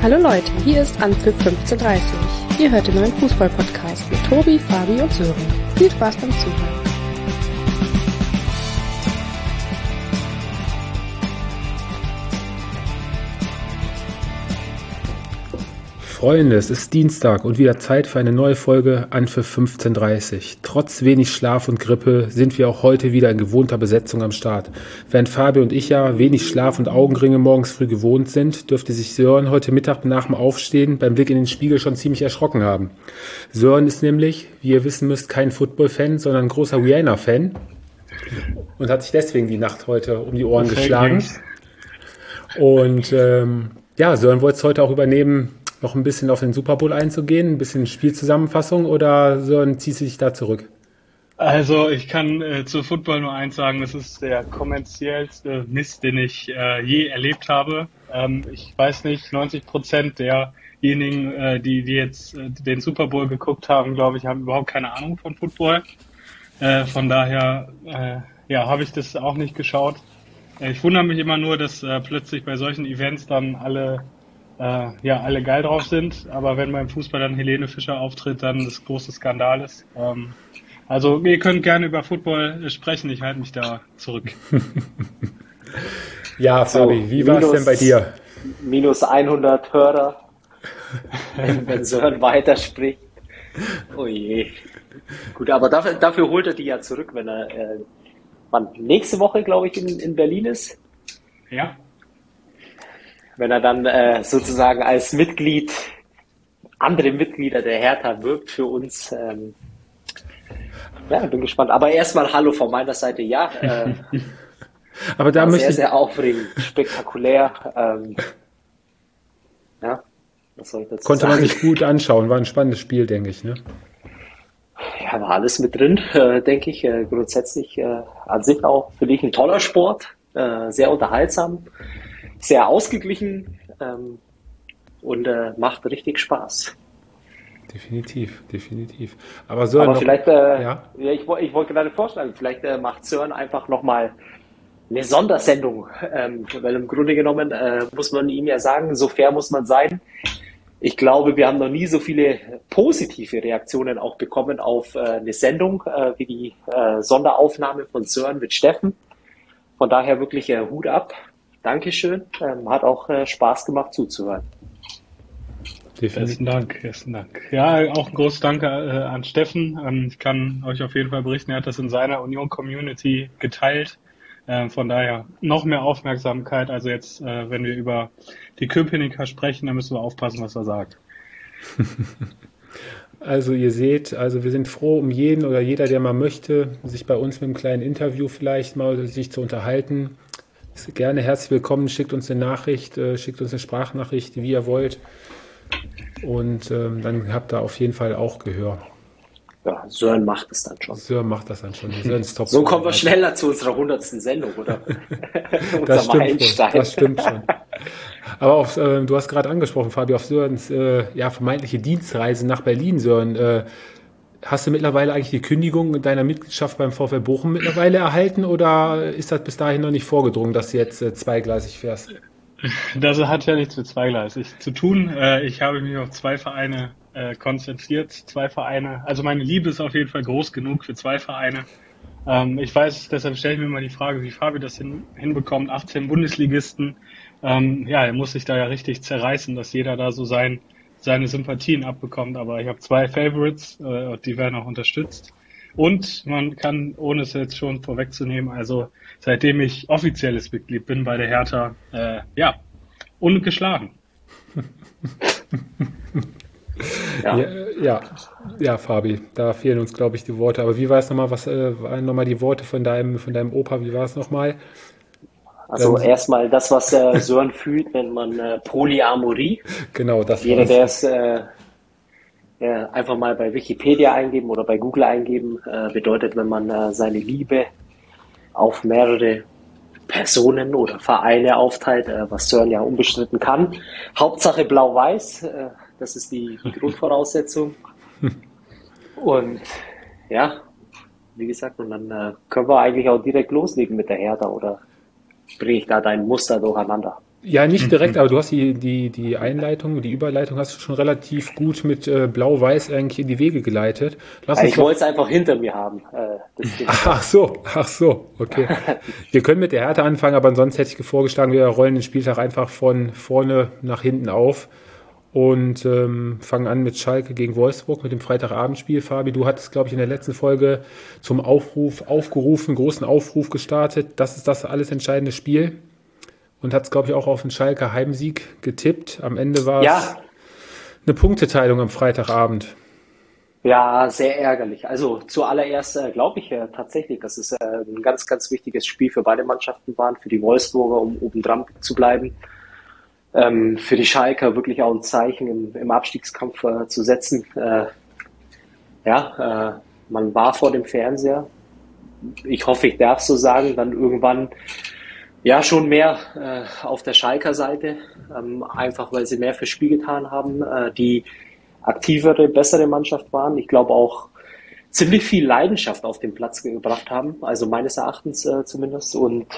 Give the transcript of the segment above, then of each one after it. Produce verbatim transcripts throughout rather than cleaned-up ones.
Hallo Leute, hier ist Anpfiff fünfzehn Uhr dreißig. Ihr hört den neuen Fußball-Podcast mit Tobi, Fabi und Sören. Viel Spaß beim Zuhören. Freunde, es ist Dienstag und wieder Zeit für eine neue Folge Anpfiff fünfzehn Uhr dreißig. Trotz wenig Schlaf und Grippe sind wir auch heute wieder in gewohnter Besetzung am Start. Während Fabi und ich ja wenig Schlaf und Augenringe morgens früh gewohnt sind, dürfte sich Sören heute Mittag nach dem Aufstehen beim Blick in den Spiegel schon ziemlich erschrocken haben. Sören ist nämlich, wie ihr wissen müsst, kein Football-Fan, sondern ein großer Rihanna-Fan und hat sich deswegen die Nacht heute um die Ohren geschlagen. Und ähm, ja, Sören wollte es heute auch übernehmen, noch ein bisschen auf den Super Bowl einzugehen, ein bisschen Spielzusammenfassung, oder so, ziehst du dich da zurück? Also ich kann äh, zu Football nur eins sagen, das ist der kommerziellste Mist, den ich äh, je erlebt habe. Ähm, ich weiß nicht, neunzig Prozent derjenigen, äh, die, die jetzt äh, den Super Bowl geguckt haben, glaube ich, haben überhaupt keine Ahnung von Football. Äh, von daher äh, ja, habe ich das auch nicht geschaut. Äh, ich wundere mich immer nur, dass äh, plötzlich bei solchen Events dann alle Äh, ja, alle geil drauf sind, aber wenn beim Fußball dann Helene Fischer auftritt, dann das große Skandal ist. Ähm, also ihr könnt gerne über Football sprechen, ich halte mich da zurück. Ja, Fabi, so, wie war es denn bei dir? Minus hundert Hörer, wenn, wenn Sören weiterspricht. Oh je. Gut, aber dafür, dafür holt er die ja zurück, wenn er äh, wann, nächste Woche, glaube ich, in, in Berlin ist. Ja. Wenn er dann äh, sozusagen als Mitglied, andere Mitglieder der Hertha wirbt für uns. Ähm, ja, bin gespannt. Aber erstmal Hallo von meiner Seite. Ja, äh, aber da war möchte sehr, ich... sehr aufregend, spektakulär. Ähm, ja, was soll ich dazu Konnte sagen? man sich gut anschauen, war ein spannendes Spiel, denke ich, ne? Ja, war alles mit drin, äh, denke ich. Äh, grundsätzlich äh, an sich auch für dich ein toller Sport, äh, sehr unterhaltsam. Sehr ausgeglichen ähm, und äh, macht richtig Spaß. Definitiv, definitiv. Aber Sören, Aber noch, vielleicht, äh, ja? ja, ich, ich wollte gerade vorschlagen, vielleicht äh, macht Sören einfach nochmal eine Sondersendung, ähm, weil im Grunde genommen äh, muss man ihm ja sagen, so fair muss man sein. Ich glaube, wir haben noch nie so viele positive Reaktionen auch bekommen auf äh, eine Sendung äh, wie die äh, Sonderaufnahme von Sören mit Steffen. Von daher wirklich äh, Hut ab. Dankeschön. Ähm, hat auch äh, Spaß gemacht zuzuhören. Besten Dank, besten Dank. Ja, auch ein großes Danke äh, an Steffen. Ähm, ich kann euch auf jeden Fall berichten, er hat das in seiner Union-Community geteilt. Äh, von daher noch mehr Aufmerksamkeit. Also jetzt, äh, wenn wir über die Köpenicker sprechen, dann müssen wir aufpassen, was er sagt. Also ihr seht, also wir sind froh um jeden oder jeder, der mal möchte, sich bei uns mit einem kleinen Interview vielleicht mal sich zu unterhalten. Gerne herzlich willkommen, schickt uns eine Nachricht, äh, schickt uns eine Sprachnachricht, wie ihr wollt. Und ähm, dann habt ihr auf jeden Fall auch Gehör. Ja, Sören macht es dann schon. Sören macht das dann schon. Sören ist top. So kommen wir schneller zu unserer hundertsten Sendung, oder? Das stimmt schon. Das stimmt schon. Aber auf, äh, du hast gerade angesprochen, Fabi, auf Sörens äh, ja, vermeintliche Dienstreise nach Berlin, Sören. Äh, Hast du mittlerweile eigentlich die Kündigung deiner Mitgliedschaft beim VfL Bochum mittlerweile erhalten, oder ist das bis dahin noch nicht vorgedrungen, dass du jetzt äh, zweigleisig fährst? Das hat ja nichts mit zweigleisig zu tun. Äh, ich habe mich auf zwei Vereine äh, konzentriert. Zwei Vereine. Also meine Liebe ist auf jeden Fall groß genug für zwei Vereine. Ähm, ich weiß, deshalb stelle ich mir immer die Frage, wie Fabi das hin, hinbekommt. achtzehn Bundesligisten. Ähm, ja, er muss sich da ja richtig zerreißen, dass jeder da so sein seine Sympathien abbekommt, aber ich habe zwei Favorites, äh, die werden auch unterstützt. Und man kann, ohne es jetzt schon vorwegzunehmen, also seitdem ich offizielles Mitglied bin bei der Hertha, äh, ja, ungeschlagen. ja. Ja, ja, ja, Fabi, da fehlen uns, glaube ich, die Worte. Aber wie war es nochmal, was äh, waren nochmal die Worte von deinem, von deinem Opa, wie war es nochmal? Also ähm, erstmal das, was äh, Sören fühlt, nennt man äh, Polyamorie. Genau, das Jeder, der es äh, äh, einfach mal bei Wikipedia eingeben oder bei Google eingeben, äh, bedeutet, wenn man äh, seine Liebe auf mehrere Personen oder Vereine aufteilt, äh, was Sören ja unbestritten kann. Hauptsache blau-weiß, äh, das ist die, die Grundvoraussetzung. Und ja, wie gesagt, und dann äh, können wir eigentlich auch direkt loslegen mit der Hertha, oder bringe ich da dein Muster durcheinander? Ja, nicht direkt, aber du hast die, die, die Einleitung, die Überleitung hast du schon relativ gut mit äh, Blau-Weiß eigentlich in die Wege geleitet. Lass Ja, uns ich doch- wollte es einfach hinter mir haben. Äh, das Ding. Ach so, ach so, okay. Wir können mit der Hertha anfangen, aber ansonsten hätte ich vorgeschlagen, wir rollen den Spieltag einfach von vorne nach hinten auf und ähm, fangen an mit Schalke gegen Wolfsburg, mit dem Freitagabendspiel. Fabi, du hattest, glaube ich, in der letzten Folge zum Aufruf aufgerufen, großen Aufruf gestartet. Das ist das alles entscheidende Spiel. Und hat es, glaube ich, auch auf den Schalker Heimsieg getippt. Am Ende war es Ja, eine Punkteteilung am Freitagabend. ja, sehr ärgerlich. Also zuallererst äh, glaube ich äh, tatsächlich, dass es äh, ein ganz, ganz wichtiges Spiel für beide Mannschaften waren, für die Wolfsburger, um oben dran zu bleiben. Ähm, für die Schalker wirklich auch ein Zeichen im, im Abstiegskampf äh, zu setzen. Äh, ja, äh, man war vor dem Fernseher. Ich hoffe, ich darf so sagen, dann irgendwann ja schon mehr äh, auf der Schalker Seite, ähm, einfach weil sie mehr fürs Spiel getan haben, äh, die aktivere, bessere Mannschaft waren. Ich glaube auch ziemlich viel Leidenschaft auf den Platz gebracht haben, also meines Erachtens äh, zumindest. Und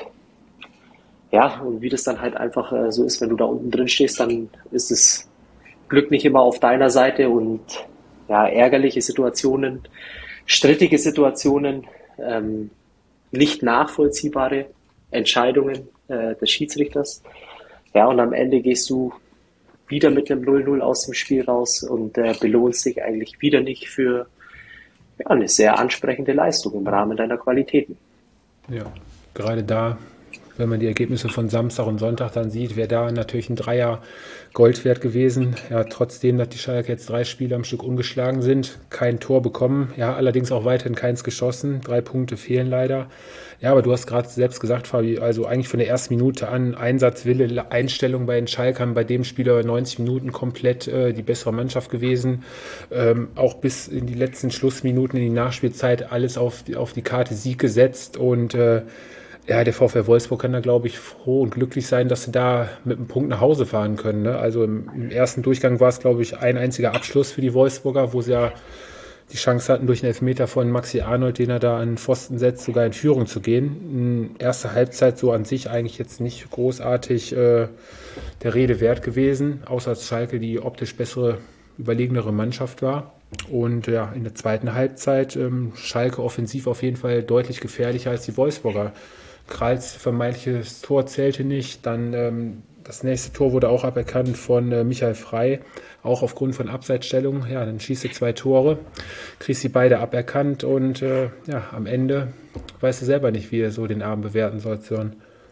ja, und wie das dann halt einfach äh, so ist, wenn du da unten drin stehst, dann ist das Glück nicht immer auf deiner Seite und ja, ärgerliche Situationen, strittige Situationen, ähm, nicht nachvollziehbare Entscheidungen äh, des Schiedsrichters. Ja, und am Ende gehst du wieder mit einem null null aus dem Spiel raus und äh, belohnst dich eigentlich wieder nicht für ja, eine sehr ansprechende Leistung im Rahmen deiner Qualitäten. Ja, gerade da, wenn man die Ergebnisse von Samstag und Sonntag dann sieht, wäre da natürlich ein Dreier Gold wert gewesen. Ja, trotzdem, dass die Schalke jetzt drei Spiele am Stück ungeschlagen sind, kein Tor bekommen. Ja, allerdings auch weiterhin keins geschossen. Drei Punkte fehlen leider. Ja, aber du hast gerade selbst gesagt, Fabi, also eigentlich von der ersten Minute an Einsatzwille, Einstellung bei den Schalkern, bei dem Spieler neunzig Minuten komplett äh, die bessere Mannschaft gewesen. Ähm, auch bis in die letzten Schlussminuten, in die Nachspielzeit alles auf die, auf die Karte Sieg gesetzt und äh, ja, der VfL Wolfsburg kann da, glaube ich, froh und glücklich sein, dass sie da mit einem Punkt nach Hause fahren können. Ne? Also im, im ersten Durchgang war es, glaube ich, ein einziger Abschluss für die Wolfsburger, wo sie ja die Chance hatten, durch einen Elfmeter von Maxi Arnold, den er da an den Pfosten setzt, sogar in Führung zu gehen. Erste Halbzeit so an sich eigentlich jetzt nicht großartig äh, der Rede wert gewesen, außer dass Schalke die optisch bessere, überlegenere Mannschaft war. Und ja, in der zweiten Halbzeit ähm, Schalke offensiv auf jeden Fall deutlich gefährlicher als die Wolfsburger. Kralls vermeintliches Tor zählte nicht, dann ähm, das nächste Tor wurde auch aberkannt von äh, Michael Frey, auch aufgrund von Abseitsstellung. Ja, dann schießt du zwei Tore, kriegst sie beide aberkannt und äh, ja, am Ende weißt du selber nicht, wie du so den Abend bewerten sollst, Sören.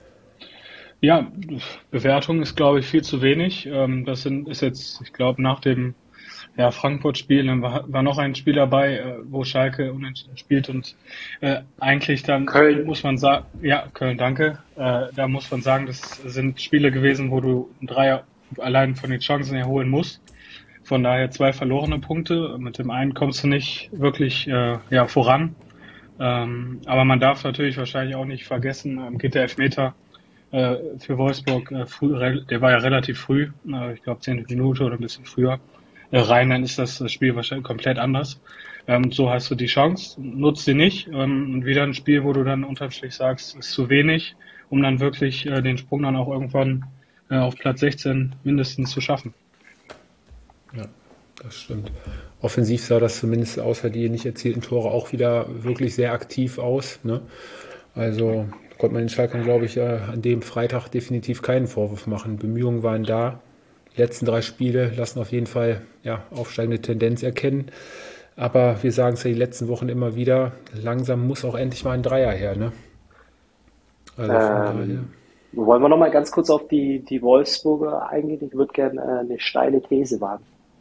Ja, Bewertung ist, glaube ich, viel zu wenig. Ähm, das sind, ist jetzt, ich glaube, nach dem ja, Frankfurt-Spiel, dann war, war noch ein Spiel dabei, äh, wo Schalke unentschieden spielt und äh, eigentlich dann Köln. muss man sagen, ja, Köln, danke, äh, da muss man sagen, das sind Spiele gewesen, wo du einen Dreier allein von den Chancen erholen musst. Von daher zwei verlorene Punkte. Mit dem einen kommst du nicht wirklich äh, ja, voran. Ähm, aber man darf natürlich wahrscheinlich auch nicht vergessen, ähm, geht der Elfmeter äh, für Wolfsburg äh, früh, re- der war ja relativ früh, äh, ich glaube zehn Minuten oder ein bisschen früher. Äh, rein, dann ist das Spiel wahrscheinlich komplett anders. Ähm, so hast du die Chance, nutzt sie nicht. Ähm, und wieder ein Spiel, wo du dann unterm Strich sagst, ist zu wenig, um dann wirklich äh, den Sprung dann auch irgendwann äh, auf Platz sechzehn mindestens zu schaffen. Ja, das stimmt. Offensiv sah das zumindest außer die nicht erzielten Tore auch wieder wirklich sehr aktiv aus. Ne? Also konnte man den Schalkern, glaube ich, äh, an dem Freitag definitiv keinen Vorwurf machen. Bemühungen waren da. Die letzten drei Spiele lassen auf jeden Fall ja, aufsteigende Tendenz erkennen. Aber wir sagen es ja die letzten Wochen immer wieder, langsam muss auch endlich mal ein Dreier her. Ne? Also von daher. Ähm, wollen wir noch mal ganz kurz auf die, die Wolfsburger eingehen? Ich würde gerne äh, eine steile These wagen.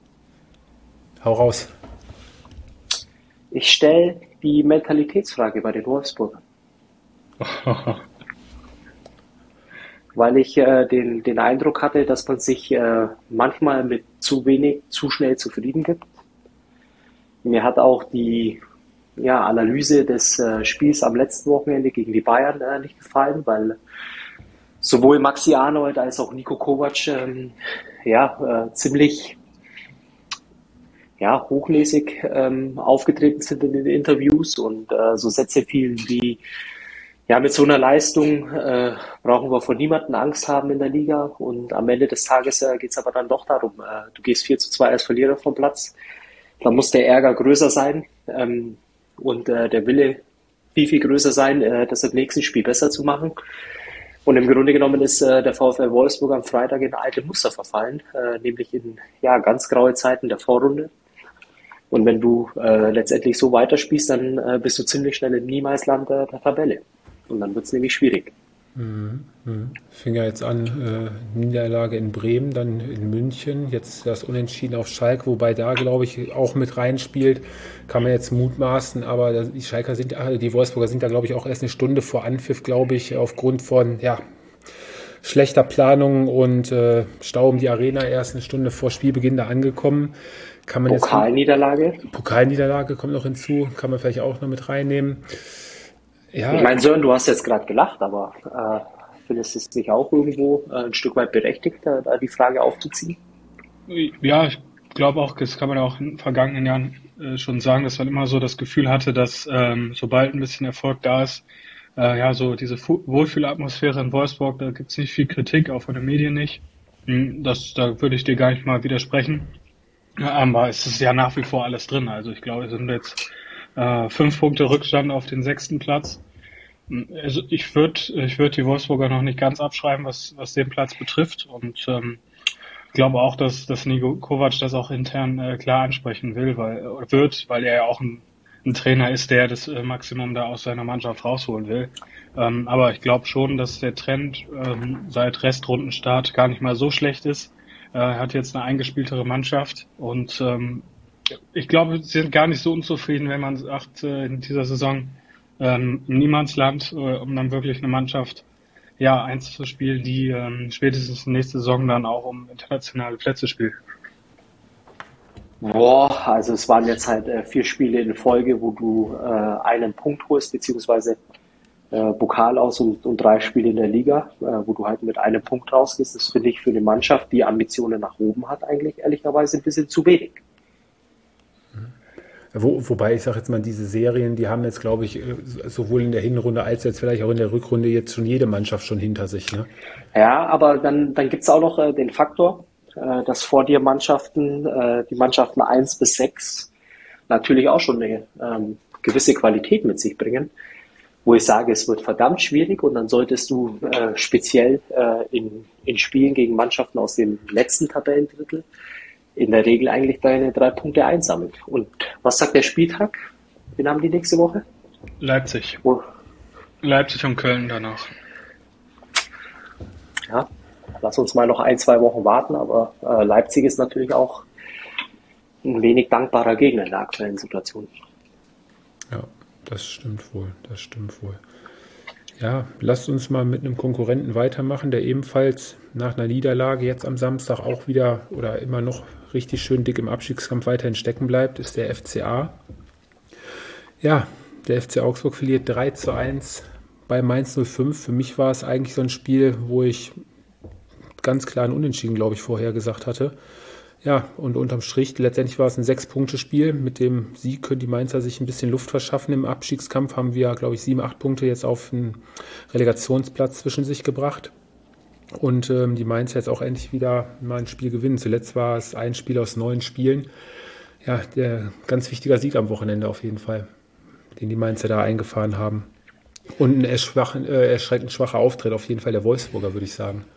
Hau raus. Ich stelle die Mentalitätsfrage bei den Wolfsburgern, weil ich äh, den, den Eindruck hatte, dass man sich äh, manchmal mit zu wenig zu schnell zufrieden gibt. Mir hat auch die ja, Analyse des äh, Spiels am letzten Wochenende gegen die Bayern äh, nicht gefallen, weil sowohl Maxi Arnold als auch Niko Kovac ähm, ja, äh, ziemlich ja, hochnäsig ähm, aufgetreten sind in den Interviews und äh, so Sätze fielen wie Ja, mit so einer Leistung äh, brauchen wir vor niemandem Angst haben in der Liga. Und am Ende des Tages äh, geht es aber dann doch darum, äh, du gehst vier zu zwei als Verlierer vom Platz. Da muss der Ärger größer sein ähm, und äh, der Wille viel, viel größer sein, äh, das im nächsten Spiel besser zu machen. Und im Grunde genommen ist äh, der VfL Wolfsburg am Freitag in alte Muster verfallen, äh, nämlich in ja ganz graue Zeiten der Vorrunde. Und wenn du äh, letztendlich so weiterspielst, dann äh, bist du ziemlich schnell im Niemalsland der, der Tabelle. Und dann wird es nämlich schwierig. Mhm. Mhm. Fing ja jetzt an, äh, Niederlage in Bremen, dann in München, jetzt das Unentschieden auf Schalke, wobei da, glaube ich, auch mit reinspielt, kann man jetzt mutmaßen, aber die Schalker sind, die Wolfsburger sind da, glaube ich, auch erst eine Stunde vor Anpfiff, glaube ich, aufgrund von, ja, schlechter Planung und äh, Stau um die Arena erst eine Stunde vor Spielbeginn da angekommen. Kann man Pokalniederlage? Jetzt, Pokalniederlage kommt noch hinzu, kann man vielleicht auch noch mit reinnehmen. Ja. Ich meine, Sören, du hast jetzt gerade gelacht, aber äh, findest du es nicht auch irgendwo äh, ein Stück weit berechtigt, da, da die Frage aufzuziehen? Ja, ich glaube auch, das kann man auch in den vergangenen Jahren äh, schon sagen, dass man immer so das Gefühl hatte, dass ähm, sobald ein bisschen Erfolg da ist, äh, ja, so diese Fu- Wohlfühlatmosphäre in Wolfsburg, da gibt es nicht viel Kritik, auch von den Medien nicht. Das, da würde ich dir gar nicht mal widersprechen. Ja, aber es ist ja nach wie vor alles drin. Also ich glaube, es sind jetzt äh, fünf Punkte Rückstand auf den sechsten Platz. Also ich würde ich würde die Wolfsburger noch nicht ganz abschreiben, was was den Platz betrifft, und ähm, glaube auch, dass dass Niko Kovac das auch intern äh, klar ansprechen will, weil oder wird, weil er ja auch ein, ein Trainer ist, der das äh, Maximum da aus seiner Mannschaft rausholen will. Ähm, aber ich glaube schon, dass der Trend ähm, seit Restrundenstart gar nicht mal so schlecht ist. Äh, er hat jetzt eine eingespieltere Mannschaft und ähm, ich glaube, sie sind gar nicht so unzufrieden, wenn man sagt, äh, in dieser Saison ähm, im Niemandsland, äh, um dann wirklich eine Mannschaft ja einzuspielen, die ähm, spätestens nächste Saison dann auch um internationale Plätze spielt. Boah, also es waren jetzt halt äh, vier Spiele in Folge, wo du äh, einen Punkt holst, beziehungsweise äh, Pokal aus und, und drei Spiele in der Liga, äh, wo du halt mit einem Punkt rausgehst. Das finde ich für eine Mannschaft, die Ambitionen nach oben hat, eigentlich ehrlicherweise ein bisschen zu wenig. Wo, wobei, ich sage jetzt mal, diese Serien, die haben jetzt, glaube ich, sowohl in der Hinrunde als jetzt vielleicht auch in der Rückrunde jetzt schon jede Mannschaft schon hinter sich. Ne? Ja, aber dann, dann gibt's auch noch äh, den Faktor, äh, dass vor dir Mannschaften, äh, die Mannschaften eins bis sechs natürlich auch schon eine ähm, gewisse Qualität mit sich bringen, wo ich sage, es wird verdammt schwierig, und dann solltest du äh, speziell äh, in, in Spielen gegen Mannschaften aus dem letzten Tabellendrittel in der Regel eigentlich deine drei Punkte einsammeln. Und was sagt der Spieltag? Wen haben die nächste Woche? Leipzig. Oh. Leipzig und Köln danach. Ja, lass uns mal noch ein, zwei Wochen warten, aber äh, Leipzig ist natürlich auch ein wenig dankbarer Gegner in der aktuellen Situation. Ja, das stimmt wohl, das stimmt wohl. Ja, lasst uns mal mit einem Konkurrenten weitermachen, der ebenfalls nach einer Niederlage jetzt am Samstag auch wieder oder immer noch richtig schön dick im Abstiegskampf weiterhin stecken bleibt, ist der F C A. Ja, der F C Augsburg verliert drei zu eins bei Mainz null fünf. Für mich war es eigentlich so ein Spiel, wo ich ganz klar ein Unentschieden, glaube ich, vorher gesagt hatte. Ja, und unterm Strich, letztendlich war es ein Sechs-Punkte-Spiel. Mit dem Sieg können die Mainzer sich ein bisschen Luft verschaffen. Im Abstiegskampf haben wir, glaube ich, sieben, acht Punkte jetzt auf einen Relegationsplatz zwischen sich gebracht. Und ähm, die Mainzer jetzt auch endlich wieder mal ein Spiel gewinnen. Zuletzt war es ein Spiel aus neun Spielen. Ja, der ganz wichtiger Sieg am Wochenende auf jeden Fall, den die Mainzer da eingefahren haben. Und ein erschwachen, äh, erschreckend schwacher Auftritt auf jeden Fall der Wolfsburger, würde ich sagen.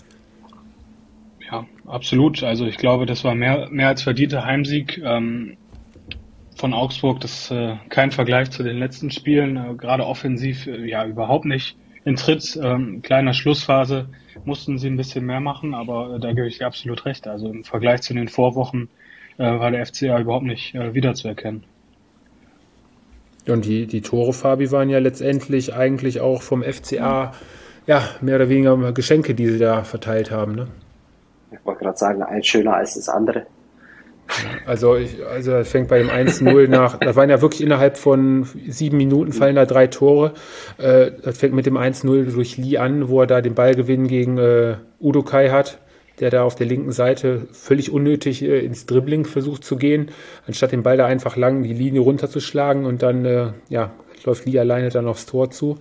Ja, absolut. Also ich glaube, das war mehr, mehr als verdienter Heimsieg ähm, von Augsburg. Das ist äh, kein Vergleich zu den letzten Spielen. Äh, gerade offensiv äh, ja überhaupt nicht in Tritt. Ähm, kleiner Schlussphase mussten sie ein bisschen mehr machen, aber äh, da gebe ich dir absolut recht. Also im Vergleich zu den Vorwochen äh, war der F C A überhaupt nicht äh, wiederzuerkennen. Und die, die Tore, Fabi, waren ja letztendlich eigentlich auch vom F C A ja, mehr oder weniger Geschenke, die sie da verteilt haben, ne? Ich wollte gerade sagen, eins schöner als das andere. Also, ich, also es fängt bei dem eins null nach, da waren ja wirklich innerhalb von sieben Minuten fallen da drei Tore. Äh, das fängt mit dem eins null durch Lee an, wo er da den Ballgewinn gegen äh, Udokai hat, der da auf der linken Seite völlig unnötig äh, ins Dribbling versucht zu gehen, anstatt den Ball da einfach lang die Linie runterzuschlagen, und dann äh, ja, läuft Lee alleine dann aufs Tor zu.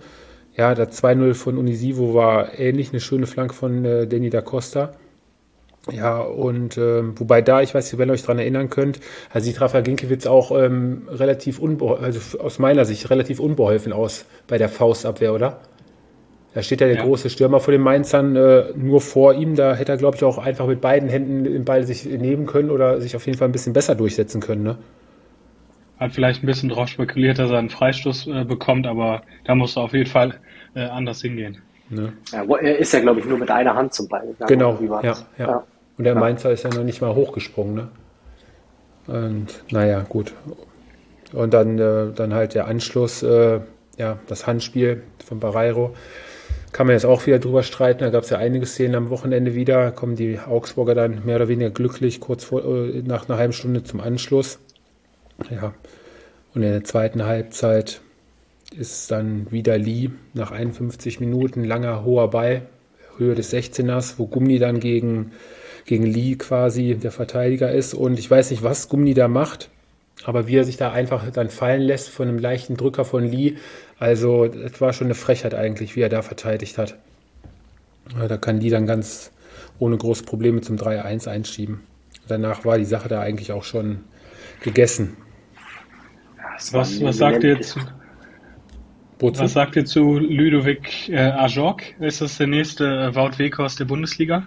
Ja, das zwei null von Unisivo war ähnlich, eine schöne Flanke von äh, Danny da Costa. Ja, und ähm, wobei da, ich weiß nicht, wenn ihr euch dran erinnern könnt, also sieht Rafa Ginkiewicz auch ähm, relativ unbeholfen, also aus meiner Sicht relativ unbeholfen aus bei der Faustabwehr, oder? Da steht ja der ja. große Stürmer vor den Mainzern äh, nur vor ihm, da hätte er, glaube ich, auch einfach mit beiden Händen den Ball sich nehmen können oder sich auf jeden Fall ein bisschen besser durchsetzen können, ne? Hat vielleicht ein bisschen drauf spekuliert, dass er einen Freistoß äh, bekommt, aber da muss er auf jeden Fall äh, anders hingehen. Ne? Ja, er ist ja, glaube ich, nur mit einer Hand zum Ball gegangen. Genau, ja, ja, ja. Und der ja. Mainzer ist ja noch nicht mal hochgesprungen, ne? Und naja, gut. Und dann, äh, dann halt der Anschluss, äh, ja, das Handspiel von Barreiro. Kann man jetzt auch wieder drüber streiten. Da gab es ja einige Szenen am Wochenende wieder. Kommen die Augsburger dann mehr oder weniger glücklich kurz vor, äh, nach einer halben Stunde zum Anschluss. Ja. Und in der zweiten Halbzeit ist dann wieder Lee nach einundfünfzig Minuten, langer, hoher Ball, Höhe des sechzehners, wo Gumni dann gegen, gegen Lee quasi der Verteidiger ist. Und ich weiß nicht, was Gumni da macht, aber wie er sich da einfach dann fallen lässt von einem leichten Drücker von Lee. Also das war schon eine Frechheit eigentlich, wie er da verteidigt hat. Da kann Lee dann ganz ohne große Probleme zum drei eins einschieben. Danach war die Sache da eigentlich auch schon gegessen. Was, was sagt ihr jetzt? Wozu? Was sagt ihr zu Ludovic äh, Ajorc? Ist das der nächste äh, Wout Weghorst der Bundesliga?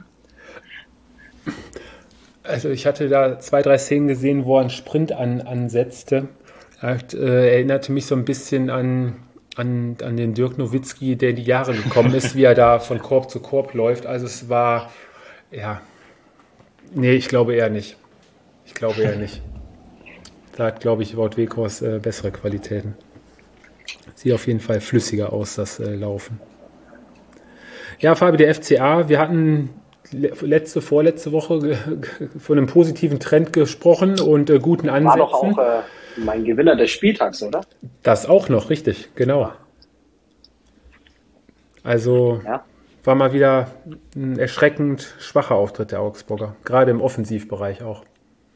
Also ich hatte da zwei, drei Szenen gesehen, wo er einen Sprint an, ansetzte. Er äh, erinnerte mich so ein bisschen an, an, an den Dirk Nowitzki, der in die Jahre gekommen ist, wie er da von Korb zu Korb läuft. Also es war, ja, nee, ich glaube eher nicht. Ich glaube eher nicht. Da hat, glaube ich, Wout Weghorst äh, bessere Qualitäten. Sieht auf jeden Fall flüssiger aus, das äh, Laufen. Ja, Fabi, der F C A, wir hatten letzte, vorletzte Woche ge- ge- von einem positiven Trend gesprochen und äh, guten Ansätzen. War doch auch äh, mein Gewinner des Spieltags, oder? Das auch noch, richtig, genau. Also ja. War mal wieder ein erschreckend schwacher Auftritt der Augsburger, gerade im Offensivbereich auch.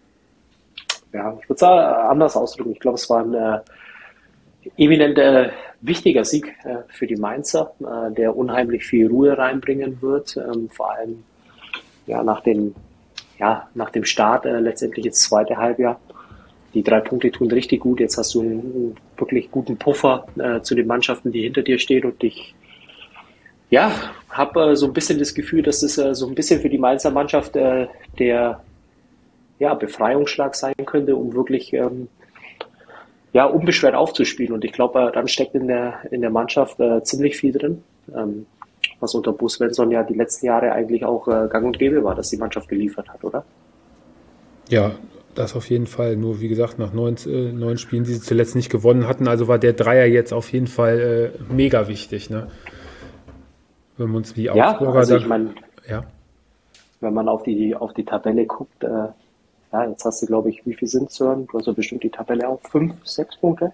Ja, ich würde es anders ausdrücken. Ich glaube, es war ein äh, eminent äh, wichtiger Sieg äh, für die Mainzer, äh, der unheimlich viel Ruhe reinbringen wird. Ähm, vor allem ja, nach, dem, ja, nach dem Start, äh, letztendlich ins zweite Halbjahr. Die drei Punkte tun richtig gut. Jetzt hast du einen, einen wirklich guten Puffer äh, zu den Mannschaften, die hinter dir stehen. Und ich ja, habe äh, so ein bisschen das Gefühl, dass es äh, so ein bisschen für die Mainzer Mannschaft äh, der ja, Befreiungsschlag sein könnte, um wirklich ähm, ja, unbeschwert aufzuspielen. Und ich glaube, äh, dann steckt in der in der Mannschaft äh, ziemlich viel drin, ähm, was unter Bo Svensson ja die letzten Jahre eigentlich auch äh, gang und gäbe war, dass die Mannschaft geliefert hat, oder? Ja, das auf jeden Fall. Nur wie gesagt, nach neun, äh, neun Spielen, die sie zuletzt nicht gewonnen hatten, also war der Dreier jetzt auf jeden Fall äh, mega wichtig, ne? Wenn wir uns die Augsburger... Ja, also dann, ich meine, ja. wenn man auf die auf die Tabelle guckt, äh, ja, jetzt hast du, glaube ich, wie viel sind es, Sören? Du hast ja bestimmt die Tabelle auf fünf, sechs Punkte?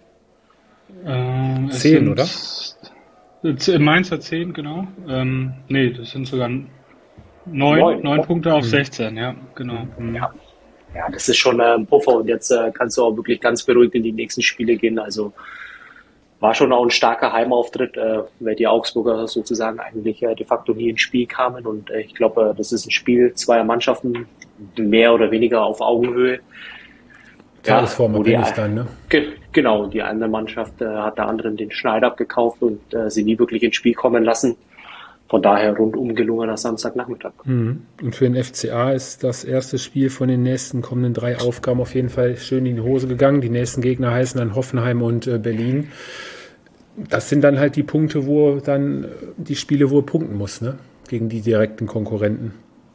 Ähm, zehn, oder? Mainz hat zehn, genau. Ähm, nee, das sind sogar neun, neun Punkte auf mhm. sechzehn, ja, genau. Mhm. Ja. ja, das ist schon äh, ein Puffer und jetzt äh, kannst du auch wirklich ganz beruhigt in die nächsten Spiele gehen. Also war schon auch ein starker Heimauftritt, äh, weil die Augsburger sozusagen eigentlich äh, de facto nie ins Spiel kamen. Und äh, ich glaube, äh, das ist ein Spiel zweier Mannschaften, mehr oder weniger auf Augenhöhe. Tagesform abhängig dann, ne? Ge- genau, die eine Mannschaft äh, hat der anderen den Schneid abgekauft und äh, sie nie wirklich ins Spiel kommen lassen. Von daher rundum gelungener Samstagnachmittag. Mhm. Und für den F C A ist das erste Spiel von den nächsten kommenden drei Aufgaben auf jeden Fall schön in die Hose gegangen. Die nächsten Gegner heißen dann Hoffenheim und äh, Berlin. Das sind dann halt die Punkte, wo dann die Spiele, wo er punkten muss, ne? Gegen die direkten Konkurrenten.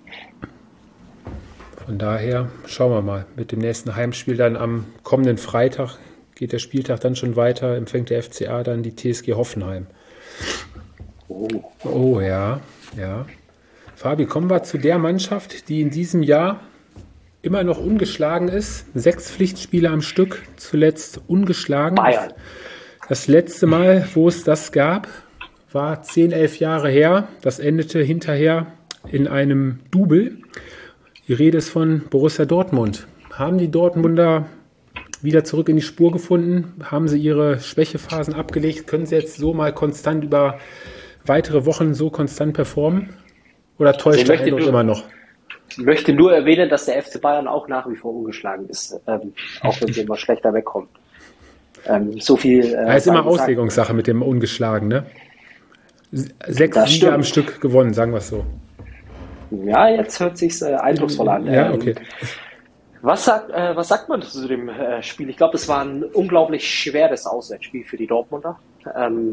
Von daher schauen wir mal. Mit dem nächsten Heimspiel dann am kommenden Freitag geht der Spieltag dann schon weiter. Empfängt der F C A dann die T S G Hoffenheim. Oh, oh ja, ja. Fabi, kommen wir zu der Mannschaft, die in diesem Jahr immer noch ungeschlagen ist. Sechs Pflichtspiele am Stück, zuletzt ungeschlagen. Bayern. Das letzte Mal, wo es das gab, war zehn, elf Jahre her. Das endete hinterher in einem Double. Die Rede ist von Borussia Dortmund. Haben die Dortmunder wieder zurück in die Spur gefunden? Haben sie ihre Schwächephasen abgelegt? Können sie jetzt so mal konstant über weitere Wochen so konstant performen? Oder täuscht der Eindruck immer noch? Ich möchte nur erwähnen, dass der F C Bayern auch nach wie vor ungeschlagen ist, ähm, auch wenn sie immer schlechter wegkommt. Ähm, so viel. Äh, ja, ist immer Auslegungssache mit dem Ungeschlagen, ne? Sechs Das Siege stimmt. am Stück gewonnen, sagen wir es so. Ja, jetzt hört sich's äh, eindrucksvoll an. Ja, okay. Ähm, was sagt, äh, was sagt man zu dem äh, Spiel? Ich glaube, es war ein unglaublich schweres Auswärtsspiel für die Dortmunder. Ähm,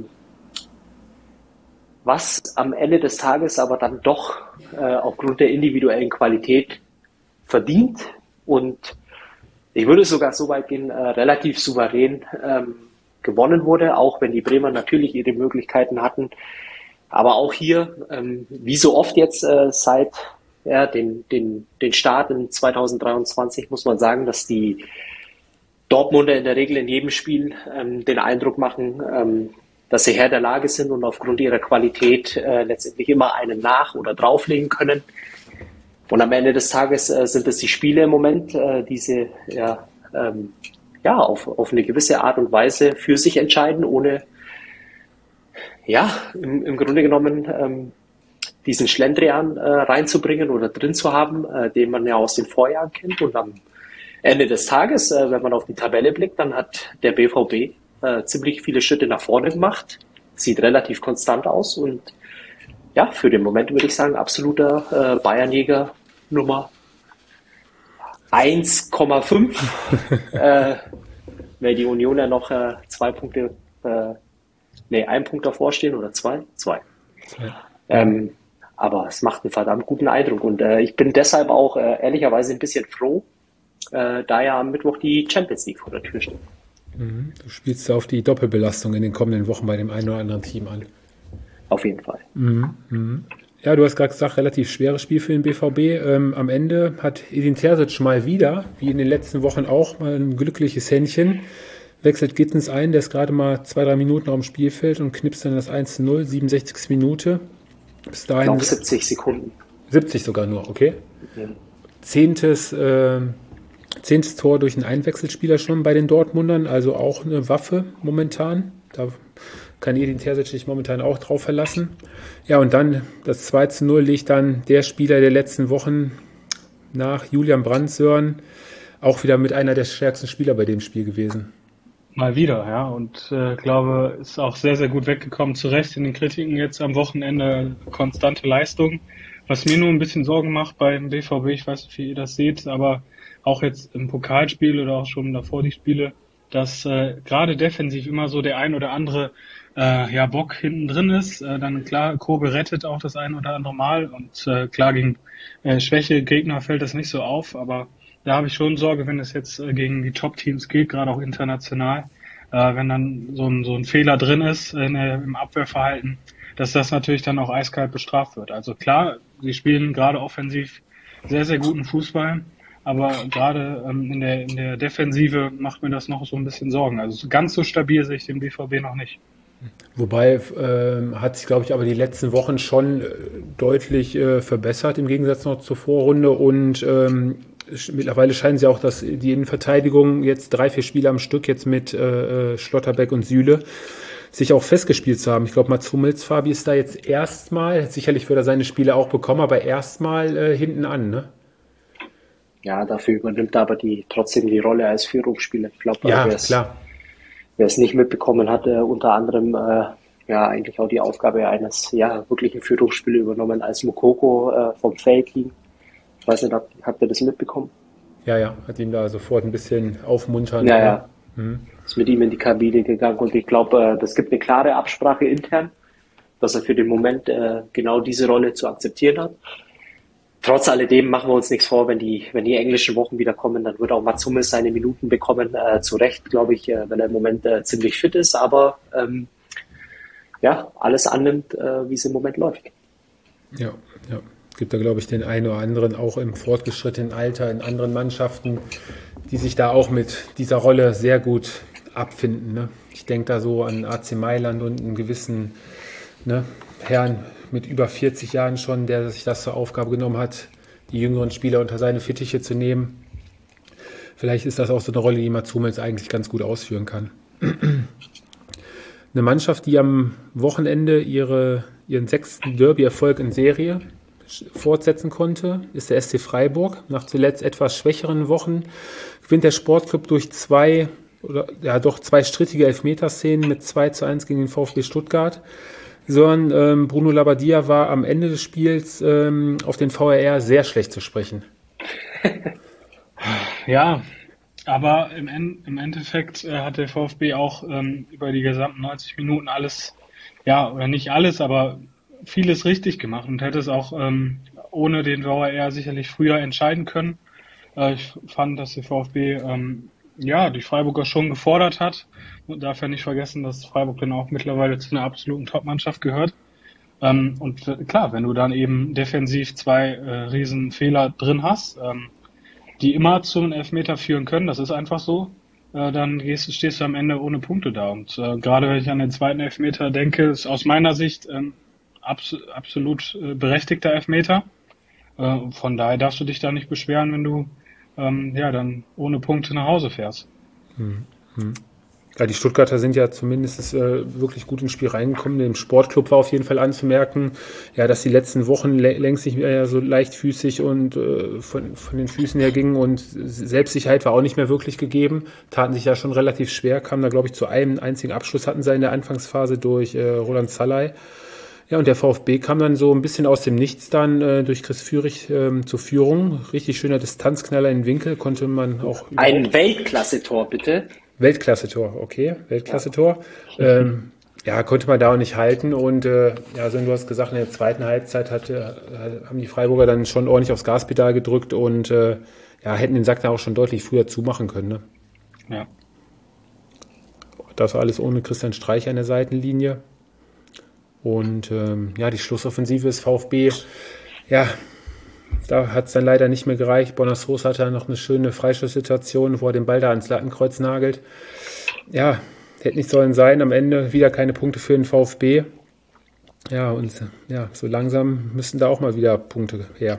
was am Ende des Tages aber dann doch äh, aufgrund der individuellen Qualität verdient und ich würde sogar so weit gehen, äh, relativ souverän ähm, gewonnen wurde, auch wenn die Bremer natürlich ihre Möglichkeiten hatten. Aber auch hier, ähm, wie so oft jetzt äh, seit ja, den, den, den Start in zwanzig dreiundzwanzig, muss man sagen, dass die Dortmunder in der Regel in jedem Spiel ähm, den Eindruck machen, ähm, dass sie Herr der Lage sind und aufgrund ihrer Qualität äh, letztendlich immer einen nach- oder drauflegen können. Und am Ende des Tages äh, sind es die Spiele im Moment, äh, die sie ja, ähm, ja, auf, auf eine gewisse Art und Weise für sich entscheiden, ohne ja, im, im Grunde genommen ähm, diesen Schlendrian äh, reinzubringen oder drin zu haben, äh, den man ja aus den Vorjahren kennt. Und am Ende des Tages, äh, wenn man auf die Tabelle blickt, dann hat der B V B äh, ziemlich viele Schritte nach vorne gemacht, sieht relativ konstant aus und ja, für den Moment würde ich sagen, absoluter äh, Bayernjäger Nummer eins Komma fünf, äh, weil die Union ja noch äh, zwei Punkte, äh, nee, ein Punkt davor stehen oder zwei? Zwei. Zwei. Ähm, aber es macht einen verdammt guten Eindruck und äh, ich bin deshalb auch äh, ehrlicherweise ein bisschen froh, äh, da ja am Mittwoch die Champions League vor der Tür steht. Mhm. Du spielst auf die Doppelbelastung in den kommenden Wochen bei dem einen oder anderen Team an. Auf jeden Fall. Mhm. Mhm. Ja, du hast gerade gesagt, relativ schweres Spiel für den B V B. Ähm, am Ende hat Edin Terzic mal wieder, wie in den letzten Wochen auch, mal ein glückliches Händchen. Wechselt Gittens ein, der ist gerade mal zwei, drei Minuten auf dem Spielfeld und knipst dann das eins zu null, siebenundsechzigste Minute. Bis dahin. Ich glaube siebzig Sekunden. siebzig sogar nur, okay. Mhm. Zehntes, äh, zehntes Tor durch einen Einwechselspieler schon bei den Dortmundern, also auch eine Waffe momentan. Da kann Edin Terzic sich momentan auch drauf verlassen. Ja, und dann das zwei zu null legt dann der Spieler der letzten Wochen nach, Julian Brandt-Sören, auch wieder mit einer der stärksten Spieler bei dem Spiel gewesen. Mal wieder, ja, und äh, glaube, ist auch sehr, sehr gut weggekommen, zu Recht in den Kritiken jetzt am Wochenende, konstante Leistung. Was mir nur ein bisschen Sorgen macht beim B V B, ich weiß nicht, wie ihr das seht, aber auch jetzt im Pokalspiel oder auch schon davor die Spiele, dass äh, gerade defensiv immer so der ein oder andere äh, ja, Bock hinten drin ist. Äh, dann klar, Kobe rettet auch das ein oder andere Mal und äh, klar, gegen äh, schwäche Gegner fällt das nicht so auf, aber da habe ich schon Sorge, wenn es jetzt äh, gegen die Top-Teams geht, gerade auch international, äh, wenn dann so ein, so ein Fehler drin ist in, äh, im Abwehrverhalten, dass das natürlich dann auch eiskalt bestraft wird. Also klar, sie spielen gerade offensiv sehr, sehr guten Fußball, aber gerade ähm, in der in der Defensive macht mir das noch so ein bisschen Sorgen. Also ganz so stabil sehe ich den B V B noch nicht. Wobei äh, hat sich, glaube ich, aber die letzten Wochen schon äh, deutlich äh, verbessert im Gegensatz noch zur Vorrunde und ähm, mittlerweile scheinen sie auch, dass die Innenverteidigung jetzt drei, vier Spiele am Stück jetzt mit äh, Schlotterbeck und Süle sich auch festgespielt zu haben. Ich glaube, Mats Hummels, Fabi, ist da jetzt erstmal, sicherlich wird er seine Spiele auch bekommen, aber erstmal äh, hinten an, ne? Ja, dafür übernimmt er aber die, trotzdem die Rolle als Führungsspieler. Ich glaube, ja, wer es, klar. wer es nicht mitbekommen hat, äh, unter anderem äh, ja eigentlich auch die Aufgabe eines ja wirklichen Führungsspielers übernommen, als Moukoko äh, vom Feld ging. Ich weiß nicht, habt, habt ihr das mitbekommen? Ja, ja, hat ihn da sofort ein bisschen aufmuntern. Ja, ja. Mhm. Ist mit ihm in die Kabine gegangen und ich glaube, das gibt eine klare Absprache intern, dass er für den Moment äh, genau diese Rolle zu akzeptieren hat. Trotz alledem machen wir uns nichts vor, wenn die, wenn die englischen Wochen wieder kommen, dann wird auch Mats Hummels seine Minuten bekommen, äh, zu Recht, glaube ich, äh, wenn er im Moment äh, ziemlich fit ist, aber ähm, ja, alles annimmt, äh, wie es im Moment läuft. Ja, ja. Es gibt da, glaube ich, den einen oder anderen auch im fortgeschrittenen Alter in anderen Mannschaften, die sich da auch mit dieser Rolle sehr gut abfinden. Ne? Ich denke da so an A C Mailand und einen gewissen ne, Herrn mit über vierzig Jahren schon, der sich das zur Aufgabe genommen hat, die jüngeren Spieler unter seine Fittiche zu nehmen. Vielleicht ist das auch so eine Rolle, die Mats Hummels eigentlich ganz gut ausführen kann. Eine Mannschaft, die am Wochenende ihre, ihren sechsten Derby-Erfolg in Serie fortsetzen konnte, ist der S C Freiburg. Nach zuletzt etwas schwächeren Wochen gewinnt der Sportclub durch zwei oder ja doch zwei strittige Elfmeterszenen mit zwei zu eins gegen den VfB Stuttgart. Sondern ähm, Bruno Labbadia war am Ende des Spiels ähm, auf den V A R sehr schlecht zu sprechen. Ja, aber im, en- im Endeffekt äh, hat der VfB auch ähm, über die gesamten neunzig Minuten alles, ja, oder nicht alles, aber vieles richtig gemacht und hätte es auch ähm, ohne den V A R sicherlich früher entscheiden können. Äh, ich fand, dass der VfB ähm, ja die Freiburger schon gefordert hat. Man darf ja nicht vergessen, dass Freiburg dann auch mittlerweile zu einer absoluten Top-Mannschaft gehört. Ähm, und äh, klar, wenn du dann eben defensiv zwei äh, riesen Fehler drin hast, ähm, die immer zum Elfmeter führen können, das ist einfach so, äh, dann gehst, stehst du am Ende ohne Punkte da. Und äh, gerade wenn ich an den zweiten Elfmeter denke, ist aus meiner Sicht ähm, abs- absolut äh, berechtigter Elfmeter. Äh, von daher darfst du dich da nicht beschweren, wenn du ähm, ja dann ohne Punkte nach Hause fährst. Hm, hm. Ja, die Stuttgarter sind ja zumindest äh, wirklich gut ins Spiel reingekommen. Dem Sportclub war auf jeden Fall anzumerken, ja, dass die letzten Wochen lä- längst nicht mehr so leichtfüßig und äh, von, von den Füßen her gingen und Selbstsicherheit war auch nicht mehr wirklich gegeben. Taten sich ja schon relativ schwer, kamen da, glaube ich, zu einem einzigen Abschluss, hatten sie in der Anfangsphase durch äh, Roland Salai. Ja, und der VfB kam dann so ein bisschen aus dem Nichts dann äh, durch Chris Führig ähm, zur Führung. Richtig schöner Distanzknaller in den Winkel, konnte man auch... Ein Weltklasse-Tor, bitte. Weltklasse-Tor, okay, Weltklasse-Tor. Ja. Ähm, ja, konnte man da auch nicht halten und äh, ja, so wie du hast gesagt, in der zweiten Halbzeit hatte, haben die Freiburger dann schon ordentlich aufs Gaspedal gedrückt und äh, ja, hätten den Sack da auch schon deutlich früher zumachen können. Ne? Ja. Das war alles ohne Christian Streich an der Seitenlinie. Und ähm, ja, die Schlussoffensive des VfB, ja, da hat es dann leider nicht mehr gereicht. Bonas-Roos hatte dann noch eine schöne Freischusssituation, wo er den Ball da ans Lattenkreuz nagelt. Ja, hätte nicht sollen sein. Am Ende wieder keine Punkte für den VfB. Ja, und ja, so langsam müssen da auch mal wieder Punkte her.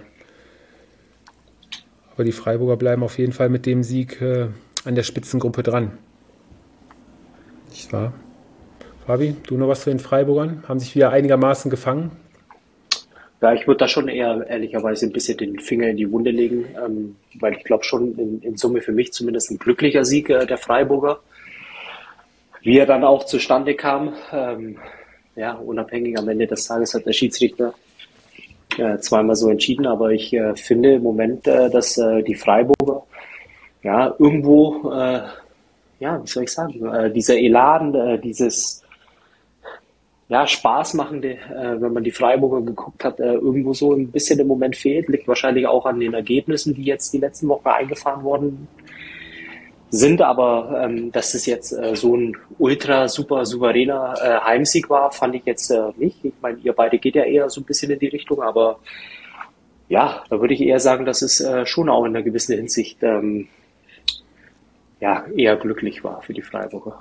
Aber die Freiburger bleiben auf jeden Fall mit dem Sieg äh, an der Spitzengruppe dran. Nicht wahr? Fabi, du noch was zu den Freiburgern? Haben sich wieder einigermaßen gefangen? Ja, ich würde da schon eher ehrlicherweise ein bisschen den Finger in die Wunde legen, ähm, weil ich glaube schon in, in Summe für mich zumindest ein glücklicher Sieg äh, der Freiburger. Wie er dann auch zustande kam, ähm, ja, unabhängig am Ende des Tages hat der Schiedsrichter äh, zweimal so entschieden, aber ich äh, finde im Moment, äh, dass äh, die Freiburger ja irgendwo, äh, ja, wie soll ich sagen, äh, dieser Elan, äh, dieses ja, spaßmachende, äh, wenn man die Freiburger geguckt hat, äh, irgendwo so ein bisschen im Moment fehlt. Liegt wahrscheinlich auch an den Ergebnissen, die jetzt die letzten Wochen eingefahren worden sind. Aber ähm, dass es jetzt äh, so ein ultra super souveräner äh, Heimsieg war, fand ich jetzt äh, nicht. Ich meine, ihr beide geht ja eher so ein bisschen in die Richtung, aber ja, da würde ich eher sagen, dass es äh, schon auch in einer gewissen Hinsicht ähm, ja, eher glücklich war für die Freiburger.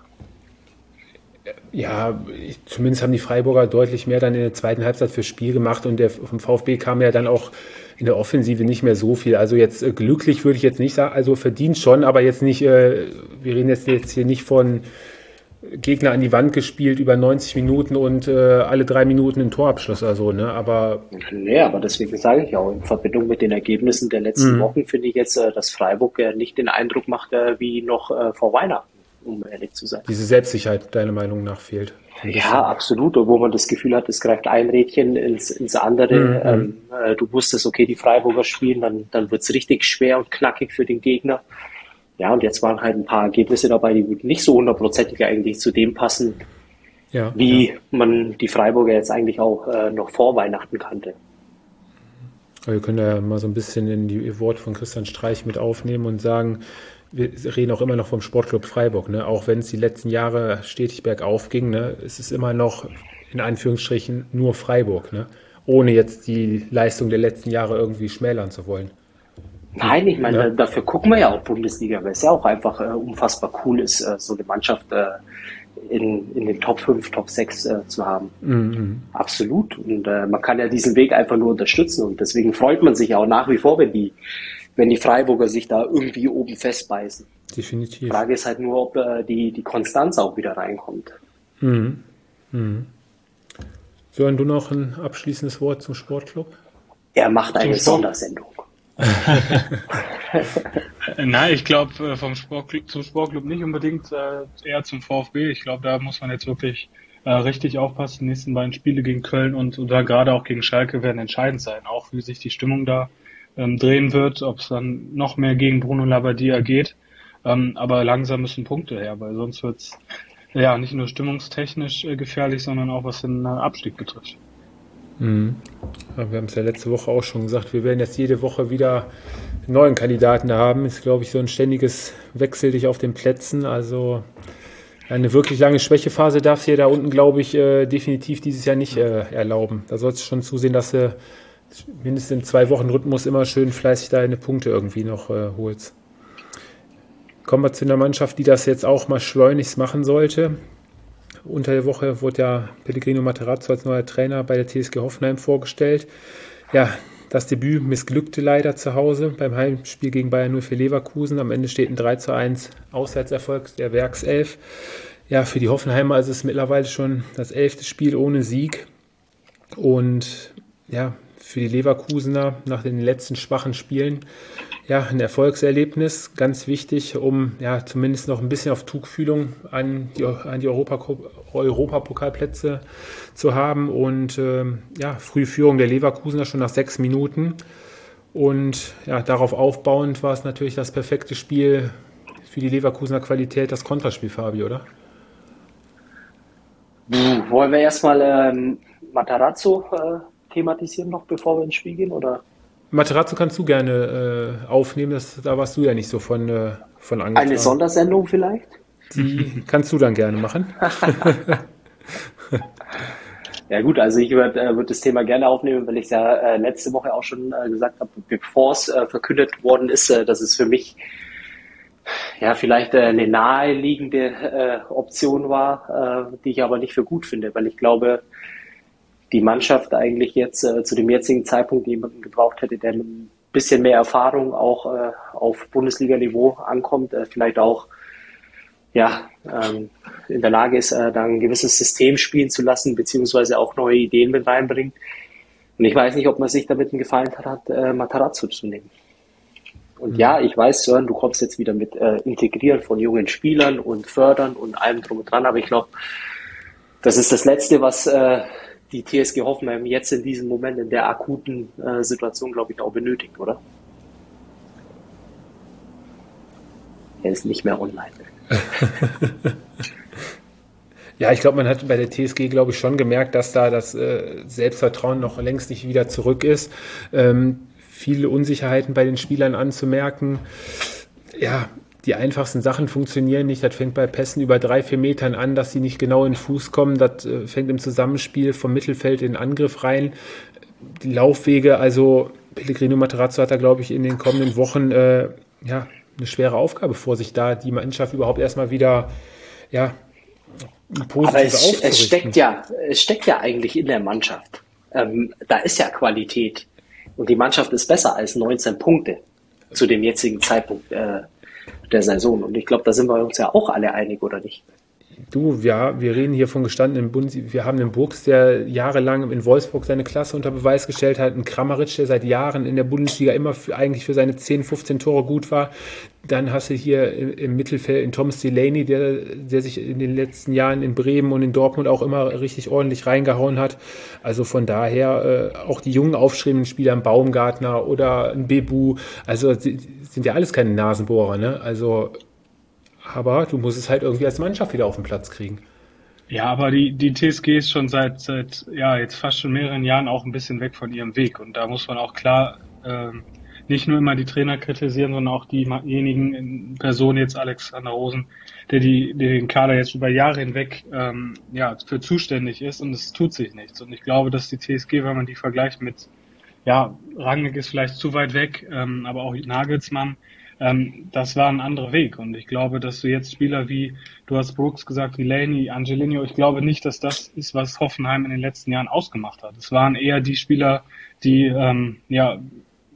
Ja, ich, zumindest haben die Freiburger deutlich mehr dann in der zweiten Halbzeit fürs Spiel gemacht und der vom VfB kam ja dann auch in der Offensive nicht mehr so viel. Also jetzt äh, glücklich würde ich jetzt nicht sagen, also verdient schon, aber jetzt nicht, äh, wir reden jetzt, jetzt hier nicht von Gegner an die Wand gespielt über neunzig Minuten und äh, alle drei Minuten ein Torabschluss oder so, ne? Aber nee, aber deswegen sage ich auch, in Verbindung mit den Ergebnissen der letzten Mhm. Wochen finde ich jetzt, äh, dass Freiburg äh, nicht den Eindruck macht äh, wie noch äh, vor Weihnachten, um ehrlich zu sein. diese Selbstsicherheit deiner Meinung nach fehlt. Ein bisschen. Ja, absolut. Und wo man das Gefühl hat, es greift ein Rädchen ins, ins andere. Mhm. Ähm, äh, du wusstest, okay, die Freiburger spielen, dann, dann wird's richtig schwer und knackig für den Gegner. Ja, und jetzt waren halt ein paar Ergebnisse dabei, die nicht so hundertprozentig eigentlich zu dem passen, Ja, wie ja. man die Freiburger jetzt eigentlich auch äh, noch vor Weihnachten kannte. Aber wir können ja mal so ein bisschen in die Worte von Christian Streich mit aufnehmen und sagen, wir reden auch immer noch vom Sportclub Freiburg, ne? Auch wenn es die letzten Jahre stetig bergauf ging, ne? Es ist immer noch in Anführungsstrichen nur Freiburg, ne? Ohne jetzt die Leistung der letzten Jahre irgendwie schmälern zu wollen. Nein, ich meine, Ja. dafür gucken wir ja auch Bundesliga, weil es ja auch einfach äh, unfassbar cool ist, äh, so eine Mannschaft äh, in, in den Top fünf, Top sechs äh, zu haben. Mhm. Absolut. Und äh, man kann ja diesen Weg einfach nur unterstützen und deswegen freut man sich auch nach wie vor, wenn die wenn die Freiburger sich da irgendwie oben festbeißen. Definitiv. Die Frage ist halt nur, ob äh, die, die Konstanz auch wieder reinkommt. Mhm. Mhm. Sören, du noch ein abschließendes Wort zum Sportclub? Er macht eine Zum Sondersendung. Nein, ich glaube vom Sportclub zum Sportclub nicht unbedingt, äh, eher zum VfB. Ich glaube, da muss man jetzt wirklich äh, richtig aufpassen. Die nächsten beiden Spiele gegen Köln und oder gerade auch gegen Schalke werden entscheidend sein, auch wie sich die Stimmung da ähm, drehen wird, ob es dann noch mehr gegen Bruno Labbadia geht. Ähm, aber langsam müssen Punkte her, weil sonst wird's ja nicht nur stimmungstechnisch äh, gefährlich, sondern auch was den äh, Abstieg betrifft. Mhm. Ja, wir haben es ja letzte Woche auch schon gesagt, wir werden jetzt jede Woche wieder einen neuen Kandidaten haben. Ist, glaube ich, so ein ständiges Wechsel dich auf den Plätzen. Also eine wirklich lange Schwächephase darfst du dir da unten, glaube ich, äh, definitiv dieses Jahr nicht äh, erlauben. Da sollst du schon zusehen, dass du mindestens im Zwei-Wochen-Rhythmus immer schön fleißig deine Punkte irgendwie noch äh, holst. Kommen wir zu einer Mannschaft, die das jetzt auch mal schleunigst machen sollte. Unter der Woche wurde ja Pellegrino Matarazzo als neuer Trainer bei der T S G Hoffenheim vorgestellt. Ja, das Debüt missglückte leider zu Hause beim Heimspiel gegen Bayern null für Leverkusen. Am Ende steht ein drei zu eins Auswärtserfolg der Werkself. Ja, für die Hoffenheimer ist es mittlerweile schon das elfte Spiel ohne Sieg. Und ja, für die Leverkusener nach den letzten schwachen Spielen ja, ein Erfolgserlebnis, ganz wichtig, um ja zumindest noch ein bisschen auf Tuchfühlung an die, an die Europa, Europapokalplätze zu haben. Und ähm, ja, frühe Führung der Leverkusener schon nach sechs Minuten. Und ja, darauf aufbauend war es natürlich das perfekte Spiel für die Leverkusener Qualität, das Konterspiel, Fabi, oder? Wollen wir erstmal ähm, Matarazzo äh, thematisieren noch, bevor wir ins Spiel gehen, oder? Matarazzo kannst du gerne äh, aufnehmen, das, da warst du ja nicht so von, äh, von angetan. Eine Sondersendung vielleicht? Die kannst du dann gerne machen. Ja gut, also ich würde äh, würd das Thema gerne aufnehmen, weil ich es ja äh, letzte Woche auch schon äh, gesagt habe, bevor es äh, verkündet worden ist, äh, dass es für mich ja vielleicht äh, eine naheliegende äh, Option war, äh, die ich aber nicht für gut finde, weil ich glaube, die Mannschaft eigentlich jetzt äh, zu dem jetzigen Zeitpunkt jemanden gebraucht hätte, der mit ein bisschen mehr Erfahrung auch äh, auf Bundesliga-Niveau ankommt, äh, vielleicht auch ja ähm, in der Lage ist, äh, dann ein gewisses System spielen zu lassen, beziehungsweise auch neue Ideen mit reinbringt. Und ich weiß nicht, ob man sich damit einen Gefallen hat, äh, Matarazzo zu nehmen. Und mhm. ja, ich weiß, Sören, du kommst jetzt wieder mit äh, Integrieren von jungen Spielern und Fördern und allem drum und dran, aber ich glaube, das ist das Letzte, was äh, die T S G Hoffenheim jetzt in diesem Moment in der akuten äh, Situation, glaube ich, auch benötigt, oder? Er ist nicht mehr online. Ja, ich glaube, man hat bei der T S G, glaube ich, schon gemerkt, dass da das äh, Selbstvertrauen noch längst nicht wieder zurück ist. Ähm, viele Unsicherheiten bei den Spielern anzumerken. Ja, die einfachsten Sachen funktionieren nicht. Das fängt bei Pässen über drei, vier Metern an, dass sie nicht genau in den Fuß kommen. Das äh, fängt im Zusammenspiel vom Mittelfeld in den Angriff rein. Die Laufwege, also Pellegrino Matarazzo hat da, glaube ich, in den kommenden Wochen äh, ja, eine schwere Aufgabe vor sich, da die Mannschaft überhaupt erstmal wieder ja, positiv Aber es, aufzurichten. es steckt ja, es steckt ja eigentlich in der Mannschaft. Ähm, da ist ja Qualität. Und die Mannschaft ist besser als neunzehn Punkte zu dem jetzigen Zeitpunkt äh, der Saison. Und ich glaube, da sind wir uns ja auch alle einig, oder nicht? Du, ja, wir reden hier von gestandenen Bundes. Wir haben einen Burgs, der jahrelang in Wolfsburg seine Klasse unter Beweis gestellt hat, einen Kramaric, der seit Jahren in der Bundesliga immer für, eigentlich für seine zehn, fünfzehn Tore gut war. Dann hast du hier im, im Mittelfeld einen Thomas Delaney, der, der sich in den letzten Jahren in Bremen und in Dortmund auch immer richtig ordentlich reingehauen hat. Also von daher äh, auch die jungen aufstrebenden Spieler, ein Baumgartner oder ein Bebu, also sind ja alles keine Nasenbohrer, ne? Also aber du musst es halt irgendwie als Mannschaft wieder auf den Platz kriegen. Ja, aber die, die T S G ist schon seit, seit, ja, jetzt fast schon mehreren Jahren auch ein bisschen weg von ihrem Weg. Und da muss man auch klar, ähm, nicht nur immer die Trainer kritisieren, sondern auch diejenigen in Person jetzt Alexander Rosen, der die, der den Kader jetzt über Jahre hinweg, ähm, ja, für zuständig ist, und es tut sich nichts. Und ich glaube, dass die T S G, wenn man die vergleicht mit, ja, Rangnick ist vielleicht zu weit weg, ähm, aber auch Nagelsmann, Ähm, das war ein anderer Weg, und ich glaube, dass du jetzt Spieler wie, du hast Brooks gesagt, Delaney, Angelino, ich glaube nicht, dass das ist, was Hoffenheim in den letzten Jahren ausgemacht hat. Es waren eher die Spieler, die ähm, ja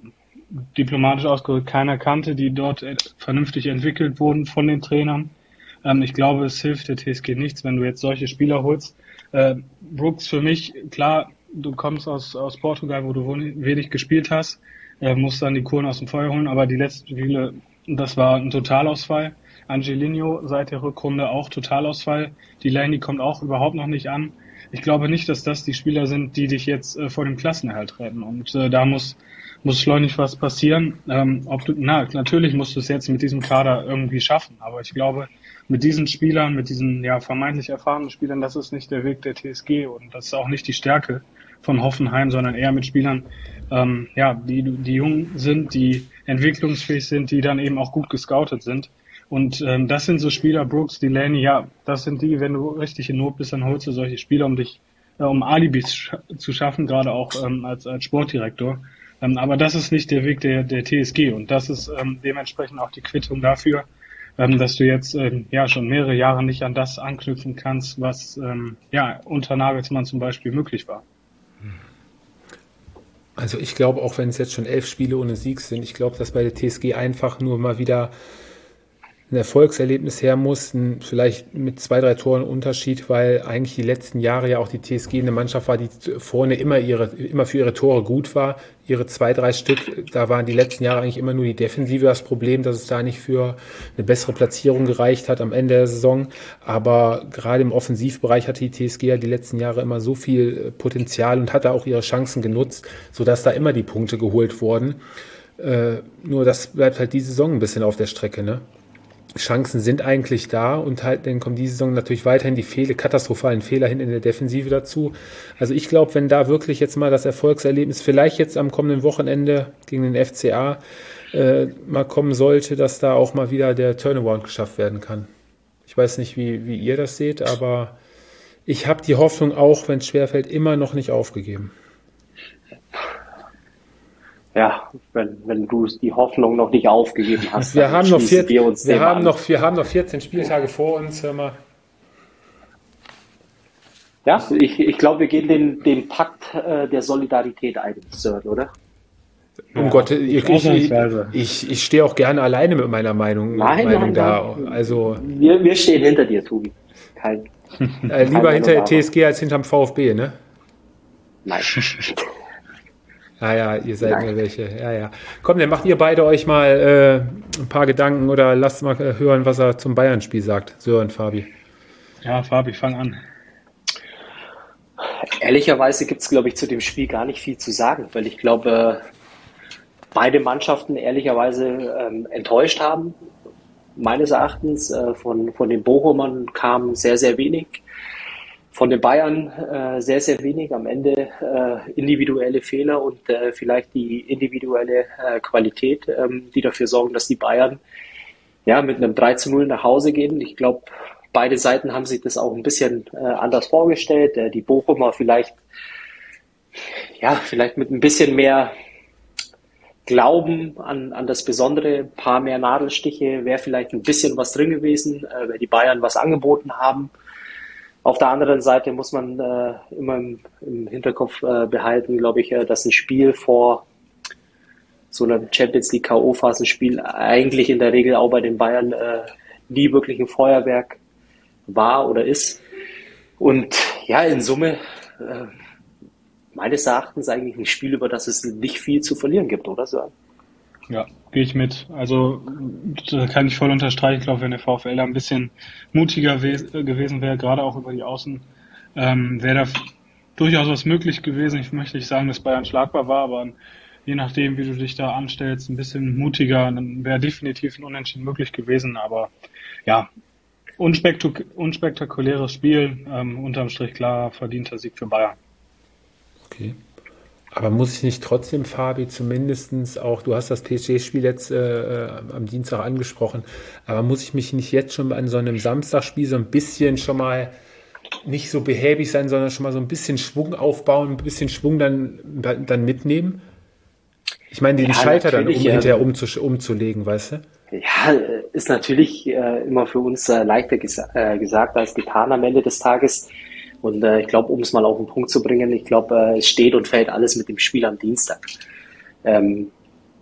diplomatisch ausgedrückt keiner kannte, die dort vernünftig entwickelt wurden von den Trainern. Ähm, ich glaube, es hilft der T S G nichts, wenn du jetzt solche Spieler holst. Äh, Brooks für mich, klar, du kommst aus, aus Portugal, wo du wenig gespielt hast, äh, musst dann die Kuren aus dem Feuer holen, aber die letzten Spiele, das war ein Totalausfall. Angelino seit der Rückrunde auch Totalausfall. Delaney kommt auch überhaupt noch nicht an. Ich glaube nicht, dass das die Spieler sind, die dich jetzt äh, vor dem Klassenerhalt retten. Und äh, da muss muss schleunigst was passieren. Ähm, ob du, na, natürlich musst du es jetzt mit diesem Kader irgendwie schaffen. Aber ich glaube, mit diesen Spielern, mit diesen ja vermeintlich erfahrenen Spielern, das ist nicht der Weg der T S G und das ist auch nicht die Stärke von Hoffenheim, sondern eher mit Spielern, ähm, ja, die die jung sind, die entwicklungsfähig sind, die dann eben auch gut gescoutet sind. Und ähm, das sind so Spieler, Brooks, Delaney, ja, das sind die, wenn du richtig in Not bist, dann holst du solche Spieler, um dich, äh, um Alibis sch- zu schaffen, gerade auch ähm, als, als Sportdirektor. Ähm, aber das ist nicht der Weg der, der T S G und das ist ähm, dementsprechend auch die Quittung dafür, ähm, dass du jetzt ähm, ja schon mehrere Jahre nicht an das anknüpfen kannst, was ähm, ja unter Nagelsmann zum Beispiel möglich war. Also ich glaube, auch wenn es jetzt schon elf Spiele ohne Sieg sind, ich glaube, dass bei der T S G einfach nur mal wieder ein Erfolgserlebnis her mussten, vielleicht mit zwei, drei Toren Unterschied, weil eigentlich die letzten Jahre ja auch die T S G eine Mannschaft war, die vorne immer ihre, immer für ihre Tore gut war. Ihre zwei, drei Stück, da waren die letzten Jahre eigentlich immer nur die Defensive das Problem, dass es da nicht für eine bessere Platzierung gereicht hat am Ende der Saison. Aber gerade im Offensivbereich hatte die T S G ja die letzten Jahre immer so viel Potenzial und hatte auch ihre Chancen genutzt, sodass da immer die Punkte geholt wurden. Äh, nur das bleibt halt die Saison ein bisschen auf der Strecke, ne? Chancen sind eigentlich da und halt dann kommen diese Saison natürlich weiterhin die Fehler, katastrophalen Fehler hinten in der Defensive dazu. Also ich glaube, wenn da wirklich jetzt mal das Erfolgserlebnis vielleicht jetzt am kommenden Wochenende gegen den F C A äh, mal kommen sollte, dass da auch mal wieder der Turnaround geschafft werden kann. Ich weiß nicht, wie, wie ihr das seht, aber ich habe die Hoffnung auch, wenn es schwerfällt, immer noch nicht aufgegeben. Ja, wenn, wenn du die Hoffnung noch nicht aufgegeben hast, wir dann haben noch schließen vier, wir uns wir dem haben an. noch, wir haben noch vierzehn Spieltage vor uns, hör mal. Ja, ich, ich glaube, wir gehen den, den Pakt äh, der Solidarität ein, Sören, oder? Um Ja, Gott, ich, ich, ausnahmsweise. ich, ich stehe auch gerne alleine mit meiner Meinung, Nein, Meinung nein, da. nein. Also Wir, wir stehen hinter dir, Tobi. Kein, äh, lieber hinter der Meinung, T S G als hinterm VfB, ne? nein. Ja, ja, ihr seid Nein. mir welche. Ja, ja. Komm, dann macht ihr beide euch mal äh, ein paar Gedanken oder lasst mal äh, hören, was er zum Bayern-Spiel sagt. Sören, Fabi. Ja, Fabi, fang an. Ehrlicherweise gibt es, glaube ich, zu dem Spiel gar nicht viel zu sagen, weil ich glaube, beide Mannschaften ehrlicherweise ähm, enttäuscht haben. Meines Erachtens äh, von, von den Bochumern kam sehr, sehr wenig. Von den Bayern äh, sehr, sehr wenig. Am Ende äh, individuelle Fehler und äh, vielleicht die individuelle äh, Qualität, ähm, die dafür sorgen, dass die Bayern ja mit einem drei zu null nach Hause gehen. Ich glaube, beide Seiten haben sich das auch ein bisschen äh, anders vorgestellt. Äh, die Bochumer vielleicht, ja, vielleicht mit ein bisschen mehr Glauben an, an das Besondere, ein paar mehr Nadelstiche, wäre vielleicht ein bisschen was drin gewesen, äh, weil die Bayern was angeboten haben. Auf der anderen Seite muss man äh, immer im, im Hinterkopf äh, behalten, glaube ich, äh, dass ein Spiel vor so einem Champions League K O-Phasenspiel eigentlich in der Regel auch bei den Bayern äh, nie wirklich ein Feuerwerk war oder ist. Und ja, in Summe äh, meines Erachtens eigentlich ein Spiel, über das es nicht viel zu verlieren gibt, oder so? Ja, gehe ich mit. Also da kann ich voll unterstreichen. Ich glaube, wenn der VfL da ein bisschen mutiger we- gewesen wäre, gerade auch über die Außen, ähm, wäre da f- durchaus was möglich gewesen. Ich möchte nicht sagen, dass Bayern schlagbar war, aber je nachdem, wie du dich da anstellst, ein bisschen mutiger, dann wäre definitiv ein Unentschieden möglich gewesen. Aber ja, unspektak- unspektakuläres Spiel, ähm, unterm Strich klar verdienter Sieg für Bayern. Okay. Aber muss ich nicht trotzdem, Fabi, zumindestens auch, du hast das P S G-Spiel jetzt äh, am Dienstag angesprochen, aber muss ich mich nicht jetzt schon an so einem Samstagspiel so ein bisschen schon mal nicht so behäbig sein, sondern schon mal so ein bisschen Schwung aufbauen, ein bisschen Schwung dann, dann mitnehmen? Ich meine, den Ja, Schalter dann um, natürlich, ja. hinterher umzu, umzulegen, weißt du? Ja, ist natürlich äh, immer für uns äh, leichter gesa- äh, gesagt als getan am Ende des Tages. Und äh, ich glaube, um es mal auf den Punkt zu bringen, ich glaube, äh, es steht und fällt alles mit dem Spiel am Dienstag. Ähm,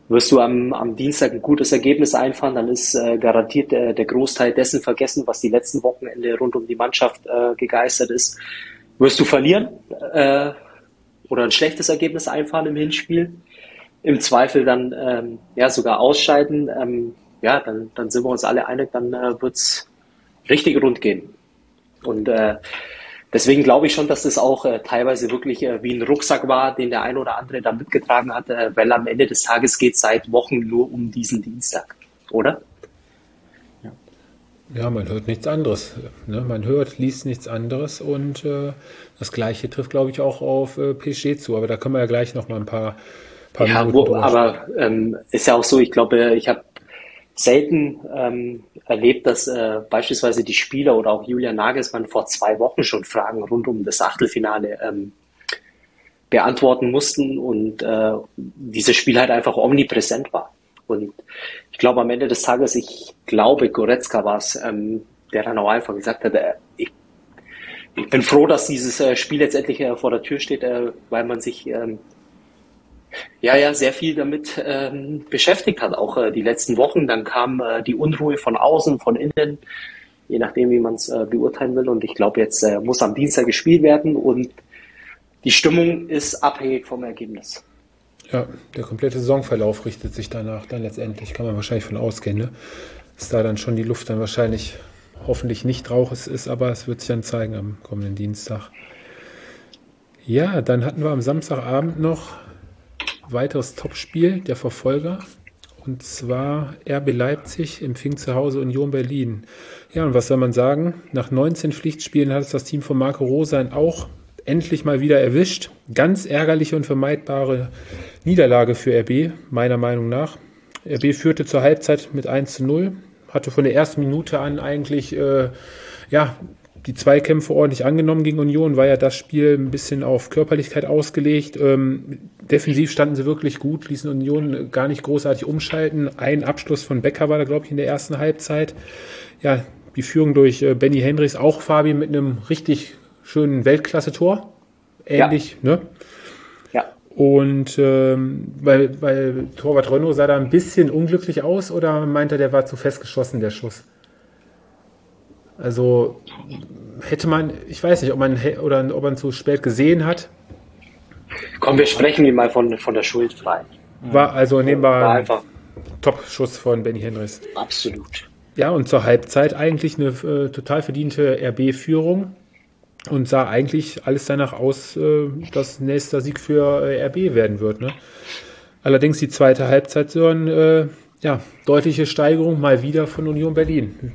wirst du am, am Dienstag ein gutes Ergebnis einfahren, dann ist äh, garantiert der, der Großteil dessen vergessen, was die letzten Wochenende rund um die Mannschaft äh, gegeistert ist. Wirst du verlieren äh, oder ein schlechtes Ergebnis einfahren im Hinspiel, im Zweifel dann ähm, ja sogar ausscheiden, ähm, ja, dann, dann sind wir uns alle einig, dann äh, wird's richtig rund gehen. Und äh, deswegen glaube ich schon, dass das auch äh, teilweise wirklich äh, wie ein Rucksack war, den der ein oder andere da mitgetragen hat, äh, weil am Ende des Tages geht es seit Wochen nur um diesen Dienstag, oder? Ja, ja, man hört nichts anderes. Ne? Man hört, liest nichts anderes und äh, das Gleiche trifft, glaube ich, auch auf äh, P S G zu. Aber da können wir ja gleich noch mal ein paar, paar ja, Minuten wo, aber ähm, ist ja auch so, ich glaube, ich habe selten ähm, erlebt, dass äh, beispielsweise die Spieler oder auch Julian Nagelsmann vor zwei Wochen schon Fragen rund um das Achtelfinale ähm, beantworten mussten und äh, dieses Spiel halt einfach omnipräsent war. Und ich glaube am Ende des Tages, ich glaube Goretzka war es, ähm, der dann auch einfach gesagt hat, äh, ich, ich bin froh, dass dieses äh, Spiel jetzt endlich äh, vor der Tür steht, äh, weil man sich ähm, ja, ja, sehr viel damit ähm, beschäftigt hat, auch äh, die letzten Wochen. Dann kam äh, die Unruhe von außen, von innen, je nachdem, wie man es äh, beurteilen will. Und ich glaube, jetzt äh, muss am Dienstag gespielt werden und die Stimmung ist abhängig vom Ergebnis. Ja, der komplette Saisonverlauf richtet sich danach dann letztendlich, kann man wahrscheinlich von ausgehen, ne? Dass da dann schon die Luft dann wahrscheinlich hoffentlich nicht rauchig ist, aber es wird sich dann zeigen am kommenden Dienstag. Ja, dann hatten wir am Samstagabend noch weiteres Topspiel, der Verfolger, und zwar R B Leipzig empfing zu Hause Union Berlin. Ja, und was soll man sagen? Nach neunzehn Pflichtspielen hat es das Team von Marco Rose auch endlich mal wieder erwischt. Ganz ärgerliche und vermeidbare Niederlage für R B, meiner Meinung nach. R B führte zur Halbzeit mit eins zu null, hatte von der ersten Minute an eigentlich äh, ja, die Zweikämpfe ordentlich angenommen gegen Union, war ja das Spiel ein bisschen auf Körperlichkeit ausgelegt. Ähm, defensiv standen sie wirklich gut, ließen Union gar nicht großartig umschalten. Ein Abschluss von Becker war da, glaube ich, in der ersten Halbzeit. Ja, die Führung durch äh, Benny Hendricks, auch Fabi mit einem richtig schönen Weltklasse-Tor. Ähnlich, ja. Ne? Ja. Und ähm, weil, weil Torwart Renaud sah da ein bisschen unglücklich aus oder meint er, der war zu fest geschossen, der Schuss? Also hätte man, ich weiß nicht, ob man oder ob man zu spät gesehen hat. Komm, wir sprechen ihn mal von, von der Schuld frei. War also nehmbar war einfach Top-Schuss von Benny Hendricks. Absolut. Ja, und zur Halbzeit eigentlich eine äh, total verdiente R B-Führung und sah eigentlich alles danach aus, äh, dass nächster Sieg für äh, R B werden wird. Ne? Allerdings die zweite Halbzeit so ein, äh, ja, deutliche Steigerung mal wieder von Union Berlin.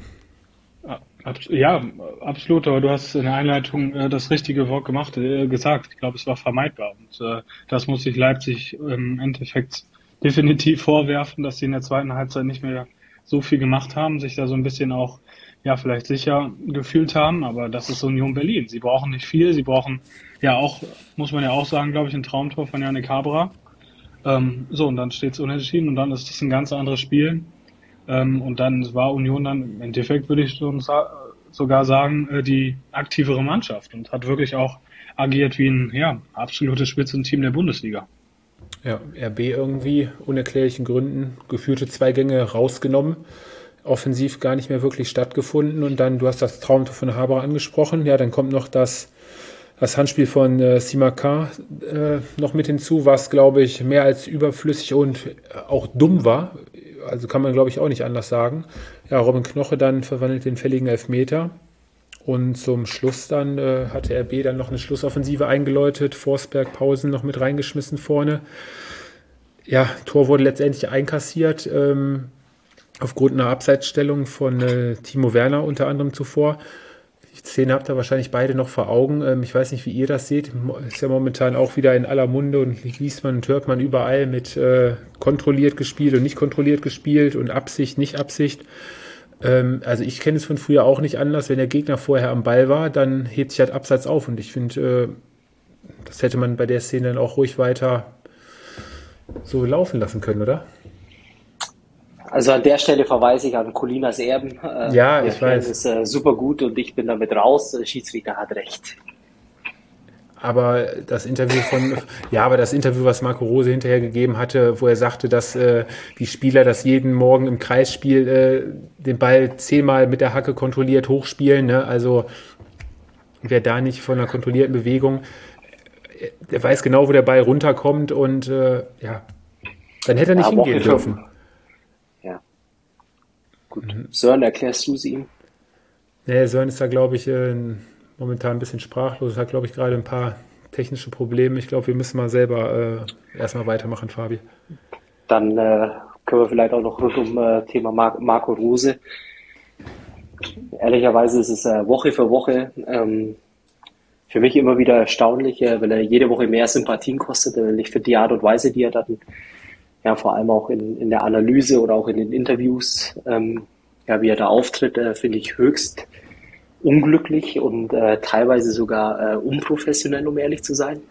Ja, absolut, aber du hast in der Einleitung äh, das richtige Wort gemacht, äh, gesagt. Ich glaube, es war vermeidbar. Und äh, das muss sich Leipzig im Endeffekt definitiv vorwerfen, dass sie in der zweiten Halbzeit nicht mehr so viel gemacht haben, sich da so ein bisschen auch, ja, vielleicht sicher gefühlt haben. Aber das ist Union Berlin. Sie brauchen nicht viel. Sie brauchen ja auch, muss man ja auch sagen, glaube ich, ein Traumtor von Yannick Haberer. Ähm, so, und dann steht es unentschieden und dann ist das ein ganz anderes Spiel. Ähm, und dann war Union dann im Endeffekt, würde ich schon sa- sogar sagen, äh, die aktivere Mannschaft und hat wirklich auch agiert wie ein ja, absolutes Spitzenteam der Bundesliga. Ja, R B irgendwie unerklärlichen Gründen geführte zwei Gänge rausgenommen, offensiv gar nicht mehr wirklich stattgefunden und dann, du hast das Traumtor von Haberer angesprochen, ja, dann kommt noch das Das Handspiel von äh, Simakan äh, noch mit hinzu, was, glaube ich, mehr als überflüssig und auch dumm war. Also kann man, glaube ich, auch nicht anders sagen. Ja, Robin Knoche dann verwandelt den fälligen Elfmeter. Und zum Schluss dann äh, hatte R B dann noch eine Schlussoffensive eingeläutet. Forsberg, Pausen noch mit reingeschmissen vorne. Ja, Tor wurde letztendlich einkassiert. Ähm, aufgrund einer Abseitsstellung von äh, Timo Werner unter anderem zuvor. Die Szene habt ihr wahrscheinlich beide noch vor Augen. Ähm, ich weiß nicht, wie ihr das seht. Ist ja momentan auch wieder in aller Munde und liest man und hört man überall mit äh, kontrolliert gespielt und nicht kontrolliert gespielt und Absicht, nicht Absicht. Ähm, also ich kenne es von früher auch nicht anders. Wenn der Gegner vorher am Ball war, dann hebt sich halt Abseits auf. Und ich finde, äh, das hätte man bei der Szene dann auch ruhig weiter so laufen lassen können, oder? Also an der Stelle verweise ich an Colinas Erben. Äh, ja, ich weiß. Das ist äh, super gut und ich bin damit raus. Der Schiedsrichter hat recht. Aber das Interview von, ja, aber das Interview, was Marco Rose hinterher gegeben hatte, wo er sagte, dass äh, die Spieler das jeden Morgen im Kreisspiel äh, den Ball zehnmal mit der Hacke kontrolliert hochspielen, ne? Also wer da nicht von einer kontrollierten Bewegung, der weiß genau, wo der Ball runterkommt und äh, ja, dann hätte er nicht ja, hingehen dürfen. Ja. Gut. Mhm. Sören, erklärst du sie ihm? Nee, Sören ist da, glaube ich, äh, momentan ein bisschen sprachlos, hat, glaube ich, gerade ein paar technische Probleme. Ich glaube, wir müssen mal selber äh, erstmal weitermachen, Fabi. Dann äh, können wir vielleicht auch noch rund um äh, Thema Mar- Marco Rose. Ehrlicherweise ist es äh, Woche für Woche ähm, für mich immer wieder erstaunlich, äh, weil er jede Woche mehr Sympathien kostet. Äh, ich finde die Art und Weise, die er dann ja vor allem auch in, in der Analyse oder auch in den Interviews, ähm, ja, wie er da auftritt, äh, finde ich höchst unglücklich und äh, teilweise sogar äh, unprofessionell, um ehrlich zu sein.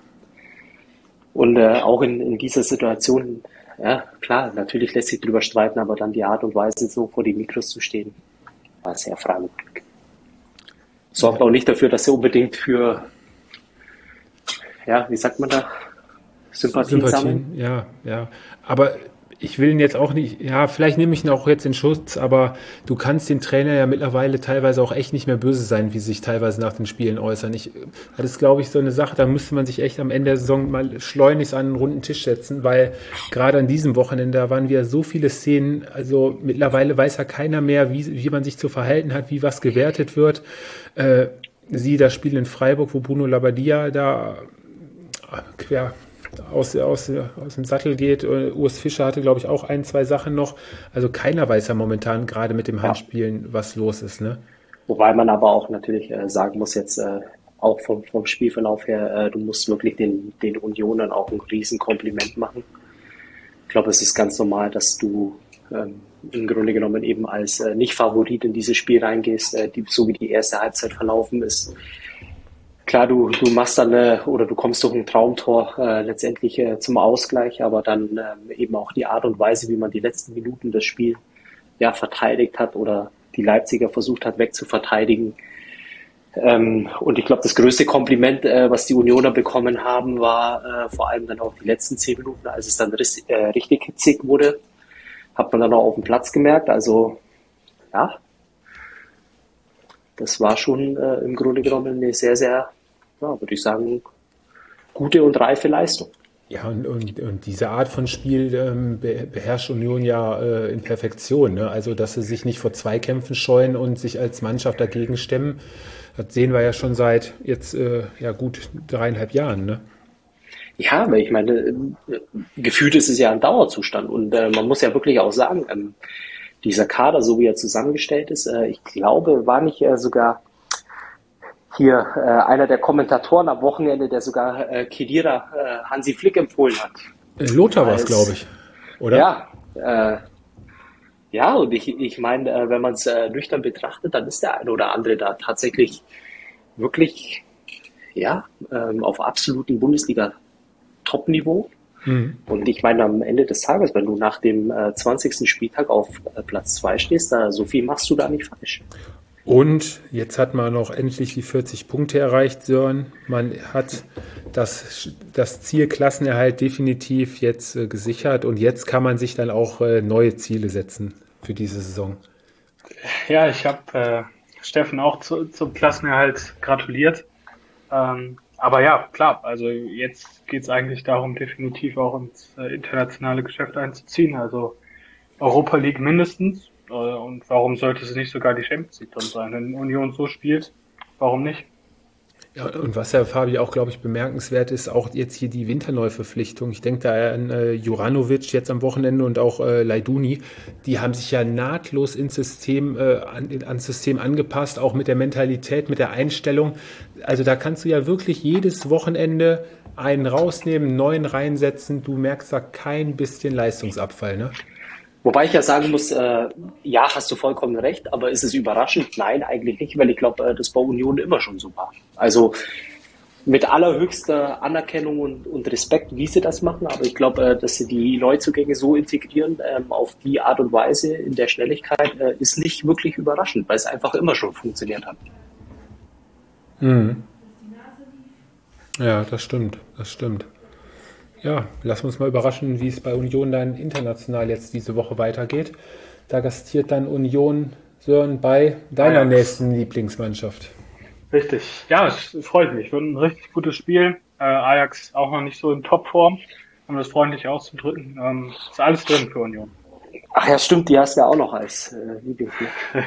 Und äh, auch in, in dieser Situation, ja klar, natürlich lässt sich drüber streiten, aber dann die Art und Weise, so vor die Mikros zu stehen, war sehr fragwürdig. Sorgt auch nicht dafür, dass er unbedingt für, ja, wie sagt man da, Sympathien, Sympathien sammeln. Ja, ja, aber ich will ihn jetzt auch nicht, ja, vielleicht nehme ich ihn auch jetzt in Schutz, aber du kannst den Trainer ja mittlerweile teilweise auch echt nicht mehr böse sein, wie sie sich teilweise nach den Spielen äußern. Ich, das ist, glaube ich, so eine Sache, da müsste man sich echt am Ende der Saison mal schleunigst an einen runden Tisch setzen, weil gerade an diesem Wochenende, da waren wieder so viele Szenen, also mittlerweile weiß ja keiner mehr, wie, wie man sich zu verhalten hat, wie was gewertet wird. Äh, sie, das Spiel in Freiburg, wo Bruno Labbadia da quer Aus, aus, aus dem Sattel geht. Urs Fischer hatte, glaube ich, auch ein, zwei Sachen noch. Also keiner weiß ja momentan gerade mit dem Handspielen, ja, was los ist. Ne? Wobei man aber auch natürlich äh, sagen muss jetzt, äh, auch vom, vom Spielverlauf her, äh, du musst wirklich den, den Unionern auch ein Riesenkompliment machen. Ich glaube, es ist ganz normal, dass du ähm, im Grunde genommen eben als äh, Nicht-Favorit in dieses Spiel reingehst, äh, die, so wie die erste Halbzeit verlaufen ist. Klar, du, du machst dann äh, oder du kommst durch ein Traumtor äh, letztendlich äh, zum Ausgleich, aber dann äh, eben auch die Art und Weise, wie man die letzten Minuten das Spiel ja verteidigt hat oder die Leipziger versucht hat wegzuverteidigen. Ähm, und ich glaube, das größte Kompliment, äh, was die Unioner bekommen haben, war äh, vor allem dann auch die letzten zehn Minuten, als es dann ris- äh, richtig hitzig wurde, hat man dann auch auf dem Platz gemerkt. Also ja, das war schon äh, im Grunde genommen eine sehr, sehr, ja, würde ich sagen, gute und reife Leistung. Ja, und, und, und diese Art von Spiel ähm, beherrscht Union ja äh, in Perfektion. Ne? Also, dass sie sich nicht vor Zweikämpfen scheuen und sich als Mannschaft dagegen stemmen, das sehen wir ja schon seit jetzt äh, ja gut dreieinhalb Jahren. Ne? Ja, aber ich meine, äh, gefühlt ist es ja ein Dauerzustand und äh, man muss ja wirklich auch sagen, ähm, dieser Kader, so wie er zusammengestellt ist, äh, ich glaube, war nicht äh, sogar hier äh, einer der Kommentatoren am Wochenende, der sogar äh, Khedira äh, Hansi Flick empfohlen hat. Lothar war es, glaube ich, oder? Ja, äh, ja, und ich, ich meine, äh, wenn man es äh, nüchtern betrachtet, dann ist der eine oder andere da tatsächlich wirklich ja ähm, auf absolutem Bundesliga-Top-Niveau. Mhm. Und ich meine, am Ende des Tages, wenn du nach dem äh, zwanzigsten Spieltag auf äh, Platz zwei stehst, da so viel machst du da nicht falsch. Und jetzt hat man noch endlich die vierzig Punkte erreicht, Sören. Man hat das, das Ziel Klassenerhalt definitiv jetzt äh, gesichert und jetzt kann man sich dann auch äh, neue Ziele setzen für diese Saison. Ja, ich habe äh, Steffen auch zu, zum Klassenerhalt gratuliert. Ähm, aber ja, klar, also jetzt geht es eigentlich darum, definitiv auch ins äh, internationale Geschäft einzuziehen, also Europa League mindestens. Äh, und warum sollte es nicht sogar die Champions League dann sein? Wenn Union so spielt, warum nicht? Ja, und was ja, Fabi, auch, glaube ich, bemerkenswert ist, auch jetzt hier die Winterneuverpflichtung. Ich denke da an äh, Juranovic jetzt am Wochenende und auch äh, Laiduni. Die haben sich ja nahtlos ins System, äh, an, ans System angepasst, auch mit der Mentalität, mit der Einstellung. Also da kannst du ja wirklich jedes Wochenende einen rausnehmen, einen neuen reinsetzen. Du merkst da kein bisschen Leistungsabfall, ne? Wobei ich ja sagen muss, äh, ja, hast du vollkommen recht, aber ist es überraschend? Nein, eigentlich nicht, weil ich glaube, äh, das bei Union immer schon so war. Also mit allerhöchster Anerkennung und, und Respekt, wie sie das machen, aber ich glaube, äh, dass sie die Neuzugänge so integrieren, ähm, auf die Art und Weise, in der Schnelligkeit, äh, ist nicht wirklich überraschend, weil es einfach immer schon funktioniert hat. Mhm. Ja, das stimmt, das stimmt. Ja, lass uns mal überraschen, wie es bei Union dann international jetzt diese Woche weitergeht. Da gastiert dann Union, Sören, bei deiner Ajax. nächsten Lieblingsmannschaft. Richtig. Ja, es freut mich. Wird ein richtig gutes Spiel. Äh, Ajax auch noch nicht so in Topform, um das freundlich auszudrücken. Ähm, ist alles drin für Union. Ach ja, stimmt, die hast du ja auch noch als äh, Lieblingsspiel.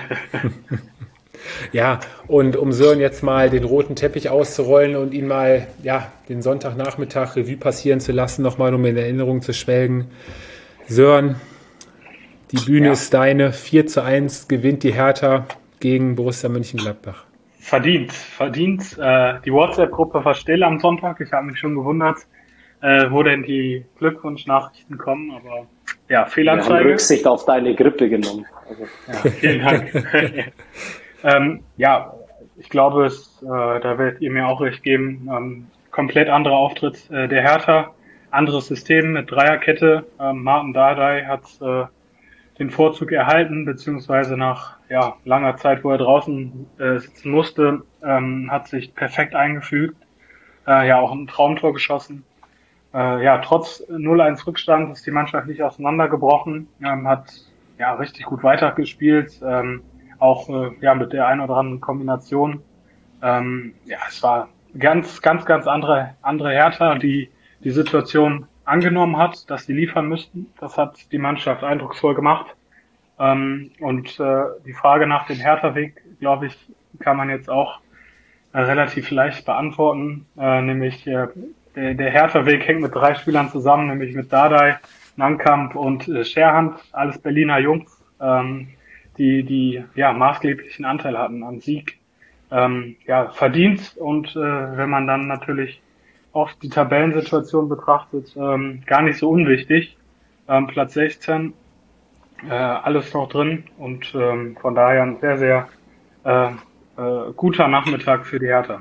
Ja, und um Sören jetzt mal den roten Teppich auszurollen und ihn mal, ja, den Sonntagnachmittag Revue passieren zu lassen, nochmal um in Erinnerung zu schwelgen. Sören, die Bühne Ja. ist deine. vier zu eins gewinnt die Hertha gegen Borussia Mönchengladbach. Verdient, verdient. Äh, die WhatsApp-Gruppe war still am Sonntag. Ich habe mich schon gewundert, äh, wo denn die Glückwunschnachrichten kommen. Aber ja, Wir haben Fehlanzeige. Rücksicht auf deine Grippe genommen. Also, Ja, vielen Dank. ähm, ja, ich glaube, es, äh, da werdet ihr mir auch recht geben. Ähm, komplett anderer Auftritt äh, der Hertha, anderes System mit Dreierkette. Ähm, Martin Dardai hat äh, den Vorzug erhalten, beziehungsweise nach ja, langer Zeit, wo er draußen äh, sitzen musste, ähm, hat sich perfekt eingefügt. Äh, ja, auch ein Traumtor geschossen. Äh, ja, trotz null eins Rückstand ist die Mannschaft nicht auseinandergebrochen, ähm, hat ja richtig gut weitergespielt, ähm, auch äh, ja mit der ein oder anderen Kombination. Ähm, ja, es war ganz, ganz, ganz andere, andere Hertha, die die Situation angenommen hat, dass sie liefern müssten. Das hat die Mannschaft eindrucksvoll gemacht. Ähm, und äh, die Frage nach dem Hertha-Weg, glaube ich, kann man jetzt auch äh, relativ leicht beantworten. Äh, nämlich äh, der, der Hertha-Weg hängt mit drei Spielern zusammen, nämlich mit Dardai, Nankamp und äh, Scherhand, alles Berliner Jungs, ähm, die die ja maßgeblichen Anteil hatten am Sieg. Ähm, ja, verdient und äh, wenn man dann natürlich oft die Tabellensituation betrachtet, ähm, gar nicht so unwichtig. Ähm, Platz sechzehn, äh, alles noch drin und ähm, von daher ein sehr, sehr äh, äh, guter Nachmittag für die Hertha.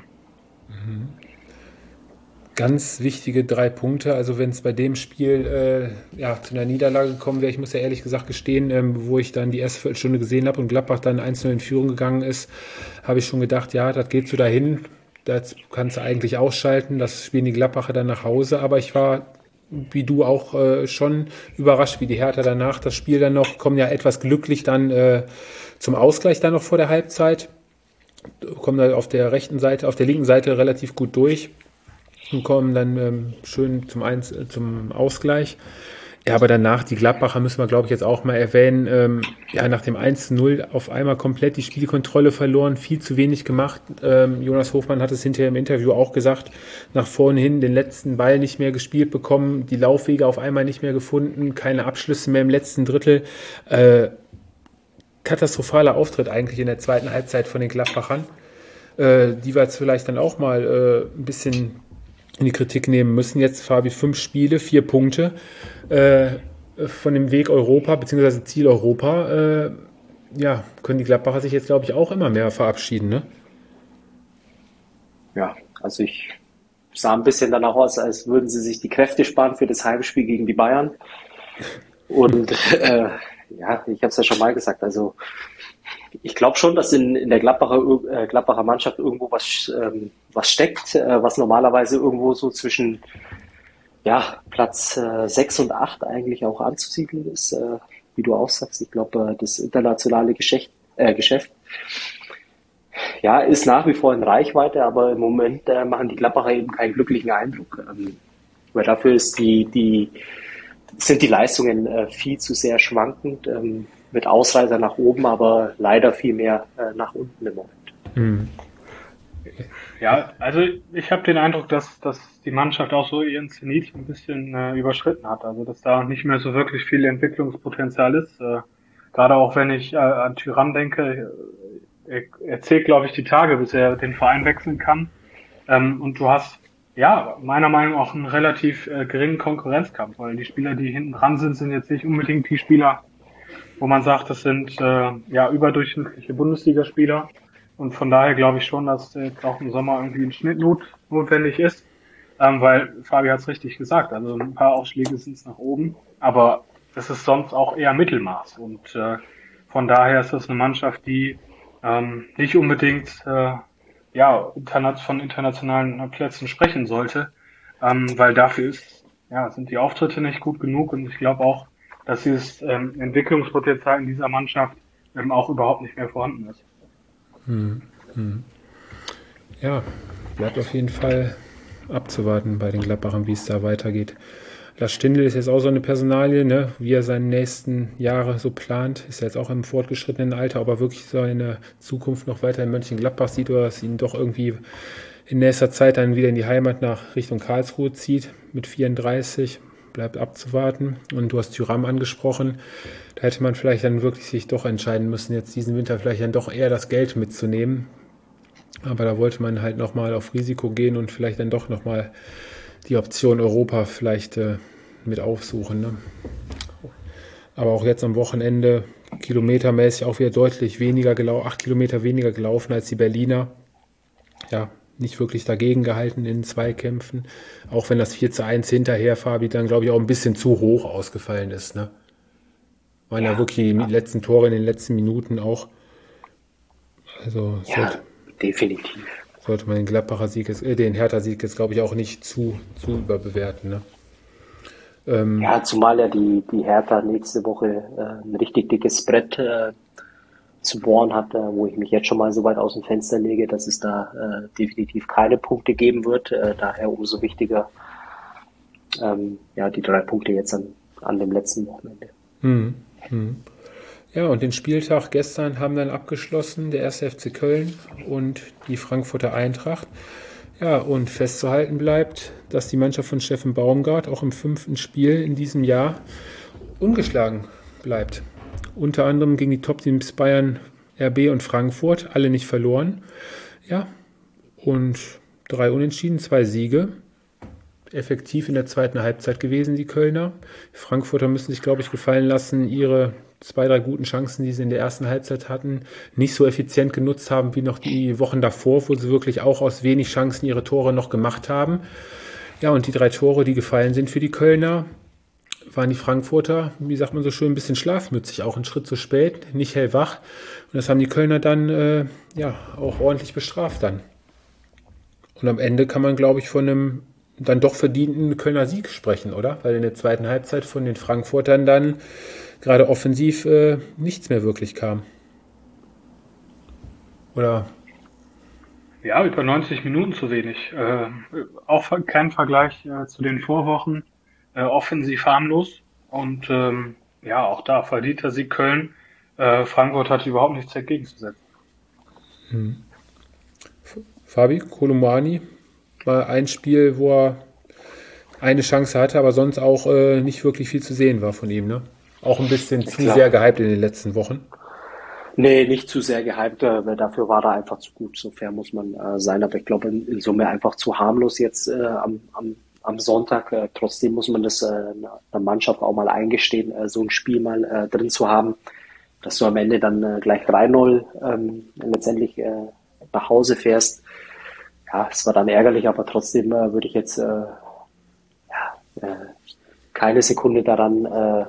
Ganz wichtige drei Punkte. Also wenn es bei dem Spiel äh, ja, zu einer Niederlage gekommen wäre, ich muss ja ehrlich gesagt gestehen, ähm, wo ich dann die erste Viertelstunde gesehen habe und Gladbach dann eins zu null in Führung gegangen ist, habe ich schon gedacht, ja, das geht so dahin. Das kannst du eigentlich ausschalten. Das spielen die Gladbacher dann nach Hause. Aber ich war, wie du auch, äh, schon überrascht, wie die Hertha danach das Spiel dann noch, kommen ja etwas glücklich dann äh, zum Ausgleich dann noch vor der Halbzeit. Kommen da auf der rechten Seite, auf der linken Seite relativ gut durch und kommen dann ähm, schön zum, Eins, äh, zum Ausgleich. Ja, aber danach, die Gladbacher müssen wir, glaube ich, jetzt auch mal erwähnen. Ähm, ja, nach dem eins zu null auf einmal komplett die Spielkontrolle verloren, viel zu wenig gemacht. Ähm, Jonas Hofmann hat es hinterher im Interview auch gesagt, nach vorne hin den letzten Ball nicht mehr gespielt bekommen, die Laufwege auf einmal nicht mehr gefunden, keine Abschlüsse mehr im letzten Drittel. Äh, katastrophaler Auftritt eigentlich in der zweiten Halbzeit von den Gladbachern, äh, die wir jetzt vielleicht dann auch mal äh, ein bisschen in die Kritik nehmen müssen. Jetzt, Fabi, fünf Spiele, vier Punkte äh, von dem Weg Europa, beziehungsweise Ziel Europa. Äh, ja, können die Gladbacher sich jetzt, glaube ich, auch immer mehr verabschieden, ne? ja, also ich sah ein bisschen danach aus, als würden sie sich die Kräfte sparen für das Heimspiel gegen die Bayern. Und äh, ja, ich habe es ja schon mal gesagt, also ich glaube schon, dass in, in der Gladbacher, äh, Gladbacher Mannschaft irgendwo was, ähm, was steckt, äh, was normalerweise irgendwo so zwischen ja, Platz äh, sechs und acht eigentlich auch anzusiedeln ist, äh, wie du auch sagst. Ich glaube, äh, das internationale Geschäft, äh, Geschäft ja, ist nach wie vor in Reichweite, aber im Moment äh, machen die Gladbacher eben keinen glücklichen Eindruck. Ähm, weil dafür ist die, die, sind die Leistungen äh, viel zu sehr schwankend, ähm, mit Ausreißer nach oben, aber leider viel mehr äh, nach unten im Moment. Hm. Ja, also ich habe den Eindruck, dass, dass die Mannschaft auch so ihren Zenit ein bisschen äh, überschritten hat. Also dass da nicht mehr so wirklich viel Entwicklungspotenzial ist. Äh, gerade auch wenn ich äh, an Tyrann denke, er, er zählt, glaube ich, die Tage, bis er den Verein wechseln kann. Ähm, und du hast, ja, meiner Meinung nach auch einen relativ äh, geringen Konkurrenzkampf, weil die Spieler, die hinten dran sind, sind jetzt nicht unbedingt die Spieler, wo man sagt, das sind äh, ja überdurchschnittliche Bundesligaspieler. Und von daher glaube ich schon, dass jetzt auch im Sommer irgendwie ein Schnitt not, notwendig ist. Ähm, weil Fabi hat es richtig gesagt, also ein paar Ausschläge sind es nach oben, aber das ist sonst auch eher Mittelmaß. Und äh, von daher ist das eine Mannschaft, die ähm, nicht unbedingt äh, ja, von internationalen Plätzen sprechen sollte, ähm, weil dafür ist, ja, sind die Auftritte nicht gut genug und ich glaube auch, dass dieses ähm, Entwicklungspotenzial in dieser Mannschaft ähm, auch überhaupt nicht mehr vorhanden ist. Hm, hm. Ja, bleibt auf jeden Fall abzuwarten bei den Gladbachern, wie es da weitergeht. Lars Stindl ist jetzt auch so eine Personalie, ne? Wie er seine nächsten Jahre so plant. Ist jetzt auch im fortgeschrittenen Alter, ob er wirklich seine Zukunft noch weiter in Mönchengladbach sieht oder es ihn doch irgendwie in nächster Zeit dann wieder in die Heimat nach Richtung Karlsruhe zieht mit vierunddreißig. Bleibt abzuwarten. Und du hast Thuram angesprochen. Da hätte man vielleicht dann wirklich sich doch entscheiden müssen, jetzt diesen Winter vielleicht dann doch eher das Geld mitzunehmen. Aber da wollte man halt nochmal auf Risiko gehen und vielleicht dann doch nochmal die Option Europa vielleicht äh, mit aufsuchen. Ne? Aber auch jetzt am Wochenende kilometermäßig auch wieder deutlich weniger gelaufen, acht Kilometer weniger gelaufen als die Berliner. Ja, nicht wirklich dagegen gehalten in Zweikämpfen. Auch wenn das vier zu eins hinterher, Fabi, dann glaube ich auch ein bisschen zu hoch ausgefallen ist. Ne? Waren ja, ja wirklich die letzten Tore in den letzten Minuten auch. Also ja, sollte, definitiv. Sollte man den Gladbacher Sieg, jetzt, äh, den Hertha-Sieg jetzt, glaube ich, auch nicht zu, zu überbewerten. Ne? Ähm, ja, zumal ja die, die Hertha nächste Woche äh, ein richtig dickes Brett äh, zu bohren hat, äh, wo ich mich jetzt schon mal so weit aus dem Fenster lege, dass es da äh, definitiv keine Punkte geben wird. Äh, daher umso wichtiger ähm, ja, die drei Punkte jetzt an, an dem letzten Wochenende. Hm, hm. Ja, und den Spieltag gestern haben dann abgeschlossen der erste F C Köln und die Frankfurter Eintracht. Ja, und festzuhalten bleibt, dass die Mannschaft von Steffen Baumgart auch im fünften Spiel in diesem Jahr ungeschlagen bleibt. Unter anderem gegen die Top-Teams Bayern, R B und Frankfurt, alle nicht verloren. Ja, und drei Unentschieden, zwei Siege. Effektiv in der zweiten Halbzeit gewesen, die Kölner. Die Frankfurter müssen sich, glaube ich, gefallen lassen, ihre zwei, drei guten Chancen, die sie in der ersten Halbzeit hatten, nicht so effizient genutzt haben wie noch die Wochen davor, wo sie wirklich auch aus wenig Chancen ihre Tore noch gemacht haben. Ja, und die drei Tore, die gefallen sind für die Kölner, waren die Frankfurter, wie sagt man so schön, ein bisschen schlafmützig, auch einen Schritt zu spät, nicht hellwach. Und das haben die Kölner dann äh, ja auch ordentlich bestraft dann. Und am Ende kann man, glaube ich, von einem dann doch verdienten Kölner Sieg sprechen, oder? Weil in der zweiten Halbzeit von den Frankfurtern dann gerade offensiv äh, nichts mehr wirklich kam. Oder? Ja, über neunzig Minuten zu wenig. Äh, auch kein Vergleich äh, zu den Vorwochen. Äh, offensiv harmlos. Und ähm, ja, auch da verdienter Sieg Köln. Äh, Frankfurt hat überhaupt nichts entgegenzusetzen. Hm. Fabi, Koulibaly war ein Spiel, wo er eine Chance hatte, aber sonst auch äh, nicht wirklich viel zu sehen war von ihm, ne? Auch ein bisschen zu Klar. sehr gehypt in den letzten Wochen. Nee, nicht zu sehr gehypt, äh, dafür war er einfach zu gut, so fair muss man äh, sein, aber ich glaube in, in Summe einfach zu harmlos jetzt äh, am, am, am Sonntag. Äh, trotzdem muss man das äh, der Mannschaft auch mal eingestehen, äh, so ein Spiel mal äh, drin zu haben, dass du am Ende dann äh, gleich drei null ähm, letztendlich äh, nach Hause fährst. Ja, es war dann ärgerlich, aber trotzdem äh, würde ich jetzt äh, ja, äh, keine Sekunde daran äh,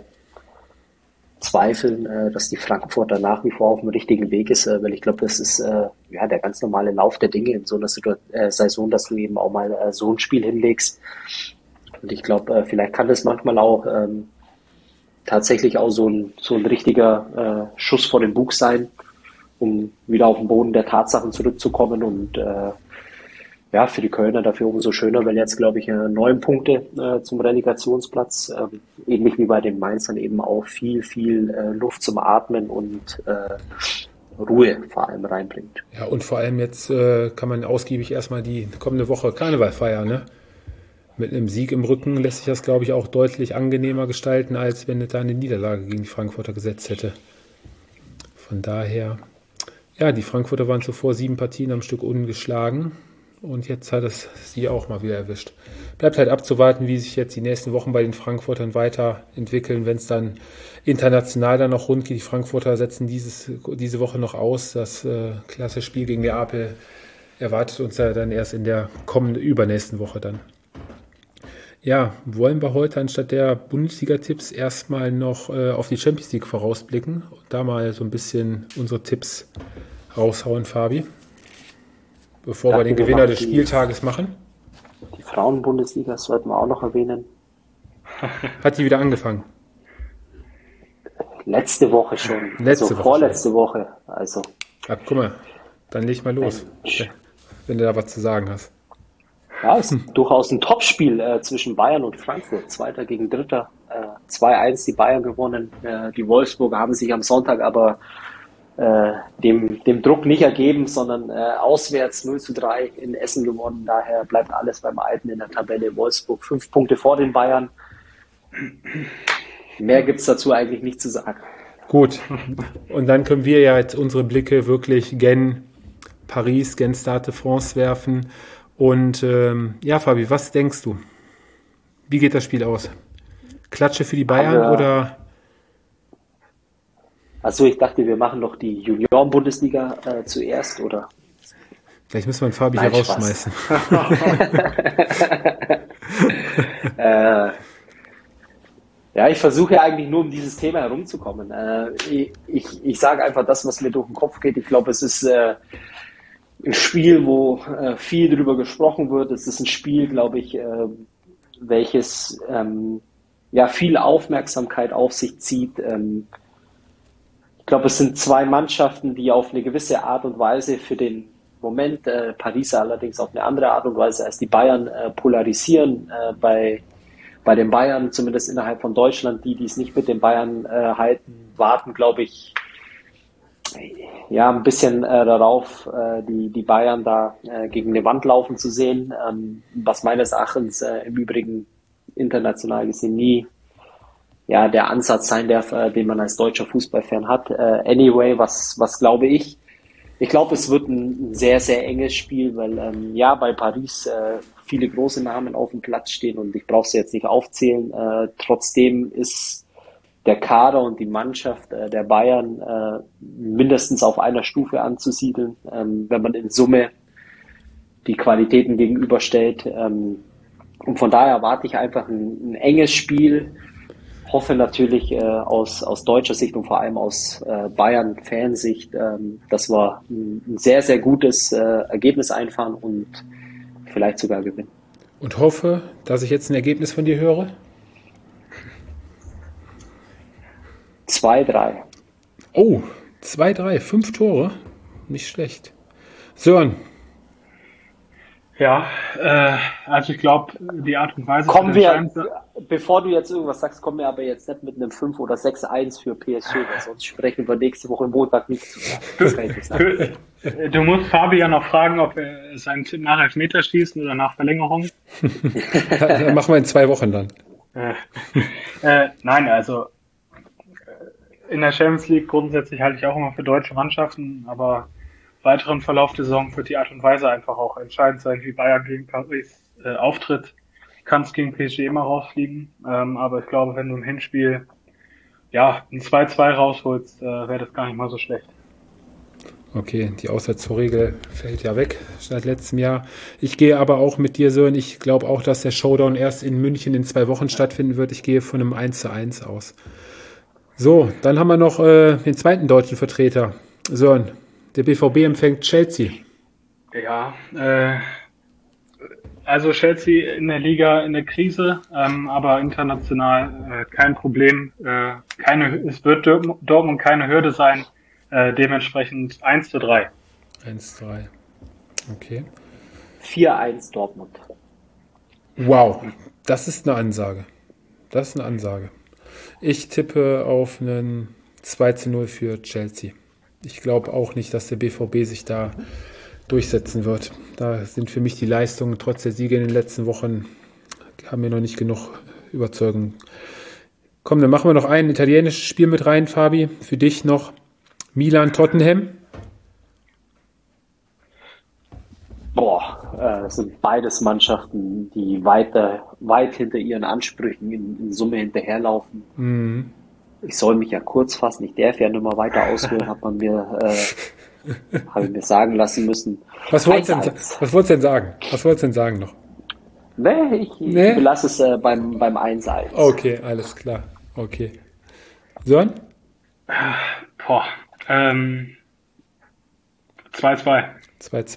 zweifeln, äh, dass die Frankfurter nach wie vor auf dem richtigen Weg ist, äh, weil ich glaube, das ist äh, ja der ganz normale Lauf der Dinge in so einer Situ- äh, Saison, dass du eben auch mal äh, so ein Spiel hinlegst. Und ich glaube, äh, vielleicht kann das manchmal auch ähm, tatsächlich auch so ein so ein richtiger äh, Schuss vor den Bug sein, um wieder auf den Boden der Tatsachen zurückzukommen und äh, ja, für die Kölner dafür umso schöner, weil jetzt, glaube ich, neun Punkte äh, zum Relegationsplatz, äh, ähnlich wie bei den Mainzern eben auch viel, viel äh, Luft zum Atmen und äh, Ruhe vor allem reinbringt. Ja, und vor allem jetzt äh, kann man ausgiebig erstmal die kommende Woche Karneval feiern, ne? Mit einem Sieg im Rücken lässt sich das, glaube ich, auch deutlich angenehmer gestalten, als wenn es da eine Niederlage gegen die Frankfurter gesetzt hätte. Von daher, ja, die Frankfurter waren zuvor sieben Partien am Stück ungeschlagen. Und jetzt hat es sie auch mal wieder erwischt. Bleibt halt abzuwarten, wie sich jetzt die nächsten Wochen bei den Frankfurtern weiterentwickeln, wenn es dann international dann noch rund geht. Die Frankfurter setzen dieses, diese Woche noch aus. Das äh, klasse Spiel gegen Neapel erwartet uns ja dann erst in der kommenden, übernächsten Woche dann. Ja, wollen wir heute anstatt der Bundesliga-Tipps erstmal noch äh, auf die Champions League vorausblicken und da mal so ein bisschen unsere Tipps raushauen, Fabi? Bevor wir den Gewinner des Spieltages machen. Die Frauen-Bundesliga sollten wir auch noch erwähnen. Hat die wieder angefangen? Letzte Woche schon. Letzte also Woche vorletzte schon. Woche. Also. Ja, guck mal, dann leg mal los, wenn, wenn du da was zu sagen hast. Ja, es ist durchaus ein Topspiel äh, zwischen Bayern und Frankfurt. Zweiter gegen Dritter. Äh, zwei eins die Bayern gewonnen. Äh, die Wolfsburger haben sich am Sonntag aber äh, dem, dem Druck nicht ergeben, sondern äh, auswärts null zu drei in Essen gewonnen. Daher bleibt alles beim Alten in der Tabelle. Wolfsburg fünf Punkte vor den Bayern. Mehr gibt's dazu eigentlich nicht zu sagen. Gut, und dann können wir ja jetzt unsere Blicke wirklich gen Paris, gen Stade de France werfen. Und ähm, ja, Fabi, was denkst du? Wie geht das Spiel aus? Klatsche für die Bayern Aber, oder? Also ich dachte, wir machen doch die Junioren-Bundesliga äh, zuerst, oder? Vielleicht müssen wir den Fabi hier rausschmeißen. äh, ja, ich versuche ja eigentlich nur um dieses Thema herumzukommen. Äh, ich ich, ich sage einfach das, was mir durch den Kopf geht. Ich glaube, es ist äh, ein Spiel, wo äh, viel drüber gesprochen wird. Es ist ein Spiel, glaube ich, äh, welches ähm, ja viel Aufmerksamkeit auf sich zieht. Ähm, ich glaube, es sind zwei Mannschaften, die auf eine gewisse Art und Weise für den Moment, äh, Paris allerdings auf eine andere Art und Weise als die Bayern, äh, polarisieren. Äh, bei, bei den Bayern, zumindest innerhalb von Deutschland, die, die es nicht mit den Bayern äh, halten, warten, glaube ich, ja, ein bisschen äh, darauf, äh, die, die Bayern da äh, gegen eine Wand laufen zu sehen, ähm, was meines Erachtens äh, im Übrigen international gesehen nie ja, der Ansatz sein darf, äh, den man als deutscher Fußballfan hat. Äh, anyway, was, was glaube ich? Ich glaube, es wird ein, ein sehr, sehr enges Spiel, weil ähm, ja, bei Paris äh, viele große Namen auf dem Platz stehen und ich brauche sie jetzt nicht aufzählen. Äh, trotzdem ist der Kader und die Mannschaft äh, der Bayern äh, mindestens auf einer Stufe anzusiedeln, ähm, wenn man in Summe die Qualitäten gegenüberstellt. Ähm, und von daher erwarte ich einfach ein, ein enges Spiel, hoffe natürlich äh, aus, aus deutscher Sicht und vor allem aus äh, Bayern-Fansicht, ähm, dass wir ein, ein sehr, sehr gutes äh, Ergebnis einfahren und vielleicht sogar gewinnen. Und hoffe, dass ich jetzt ein Ergebnis von dir höre? zwei drei. Oh, zwei drei, fünf Tore. Nicht schlecht. Sören. Ja, äh, also ich glaube, die Art und Weise... Kommen wir, bevor du jetzt irgendwas sagst, kommen wir aber jetzt nicht mit einem fünf oder sechs eins für P S G, weil sonst sprechen wir nächste Woche Montag nicht zu. Das kann ich nicht sagen. Du, du musst Fabi ja noch fragen, ob er seinen Tipp nach Elfmeter schießen oder nach Verlängerung. Dann machen wir in zwei Wochen dann. Äh, äh, nein, also in der Champions League grundsätzlich halte ich auch immer für deutsche Mannschaften, aber weiteren Verlauf der Saison wird die Art und Weise einfach auch entscheidend sein, wie Bayern gegen Paris äh, auftritt. Kann es gegen P S G immer rausfliegen, ähm, aber ich glaube, wenn du im Hinspiel ja ein zwei zwei rausholst, äh, wäre das gar nicht mal so schlecht. Okay, die Auswärtstorregel fällt ja weg seit letztem Jahr. Ich gehe aber auch mit dir, Sören. Ich glaube auch, dass der Showdown erst in München in zwei Wochen stattfinden wird. Ich gehe von einem eins zu eins aus. So, dann haben wir noch äh, den zweiten deutschen Vertreter. Sören, der B V B empfängt Chelsea. Ja, äh, also Chelsea in der Liga in der Krise, ähm, aber international äh, kein Problem. Äh, keine, es wird Dortmund keine Hürde sein, äh, dementsprechend eins zu drei. eins zu drei, okay. vier eins Dortmund. Wow, das ist eine Ansage. Das ist eine Ansage. Ich tippe auf einen zwei zu null für Chelsea. Ich glaube auch nicht, dass der B V B sich da durchsetzen wird. Da sind für mich die Leistungen trotz der Siege in den letzten Wochen, haben mir noch nicht genug Überzeugung. Komm, dann machen wir noch ein italienisches Spiel mit rein, Fabi. Für dich noch Milan-Tottenham. Boah, äh, das sind beides Mannschaften, die weiter, weit hinter ihren Ansprüchen in, in Summe hinterherlaufen. Mhm. Ich soll mich ja kurz fassen, ich darf ja nicht mal weiter ausholen, hat man mir, äh, habe ich mir sagen lassen müssen. Was wolltest du denn, was wolltest denn sagen? Was wolltest du denn sagen noch? Nee, ich, Nee? ich belasse es äh, beim, beim eins eins. Okay, alles klar. Okay. Sören? Boah, ähm, zwei zwei. zwei zwei,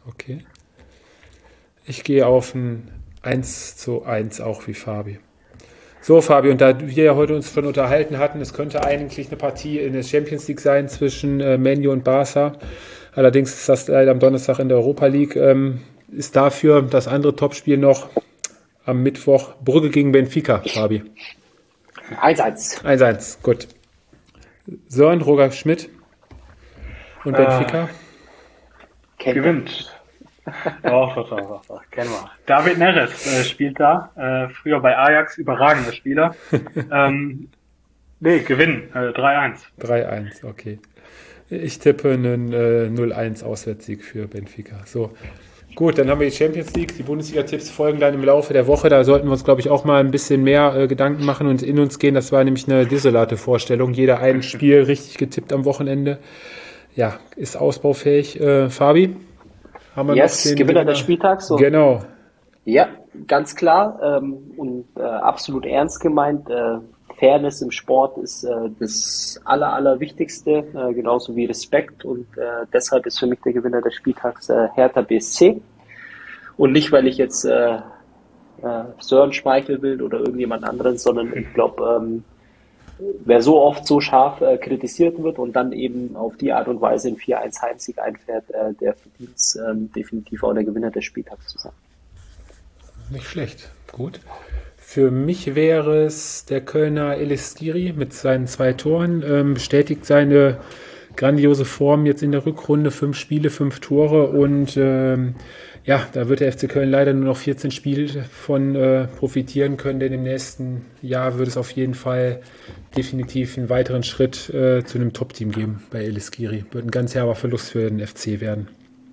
Okay. Ich gehe auf ein eins zu eins auch wie Fabi. So, Fabi, und da wir ja heute uns schon unterhalten hatten, es könnte eigentlich eine Partie in der Champions League sein zwischen äh, Man U und Barca. Allerdings ist das leider am Donnerstag in der Europa League. Ähm, ist dafür das andere Topspiel noch am Mittwoch Brügge gegen Benfica, Fabi. eins eins. eins eins, gut. Sören, Roger Schmidt und äh, Benfica. Gewinnt. Doch, doch, doch, doch, doch, kennen wir. David Neres äh, spielt da, äh, früher bei Ajax, überragender Spieler. ähm, nee, gewinnen, äh, drei eins. drei eins, okay. Ich tippe einen äh, null eins Auswärtssieg für Benfica. So, gut, dann haben wir die Champions League. Die Bundesliga-Tipps folgen dann im Laufe der Woche. Da sollten wir uns, glaube ich, auch mal ein bisschen mehr äh, Gedanken machen und in uns gehen. Das war nämlich eine desolate Vorstellung. Jeder ein Spiel richtig getippt am Wochenende. Ja, ist ausbaufähig. Äh, Fabi? Haben wir yes, noch den Gewinner des Spieltags. So. Genau. Ja, ganz klar ähm, und äh, absolut ernst gemeint. Äh, Fairness im Sport ist äh, das aller, allerwichtigste, äh, genauso wie Respekt. Und äh, deshalb ist für mich der Gewinner des Spieltags äh, Hertha B S C. Und nicht, weil ich jetzt äh, äh, Sören schmeicheln will oder irgendjemand anderen, sondern ich glaube, ähm, wer so oft so scharf äh, kritisiert wird und dann eben auf die Art und Weise einen vier eins Heimsieg einfährt, äh, der verdient es ähm, definitiv auch der Gewinner des Spieltags zu sein. Nicht schlecht, gut. Für mich wäre es der Kölner Elis Skiri mit seinen zwei Toren, ähm, bestätigt seine grandiose Form jetzt in der Rückrunde, fünf Spiele, fünf Tore und ähm, ja, da wird der F C Köln leider nur noch vierzehn Spiele von äh, profitieren können, denn im nächsten Jahr wird es auf jeden Fall definitiv einen weiteren Schritt äh, zu einem Top-Team geben bei Elis Skiri. Wird ein ganz herber Verlust für den F C werden.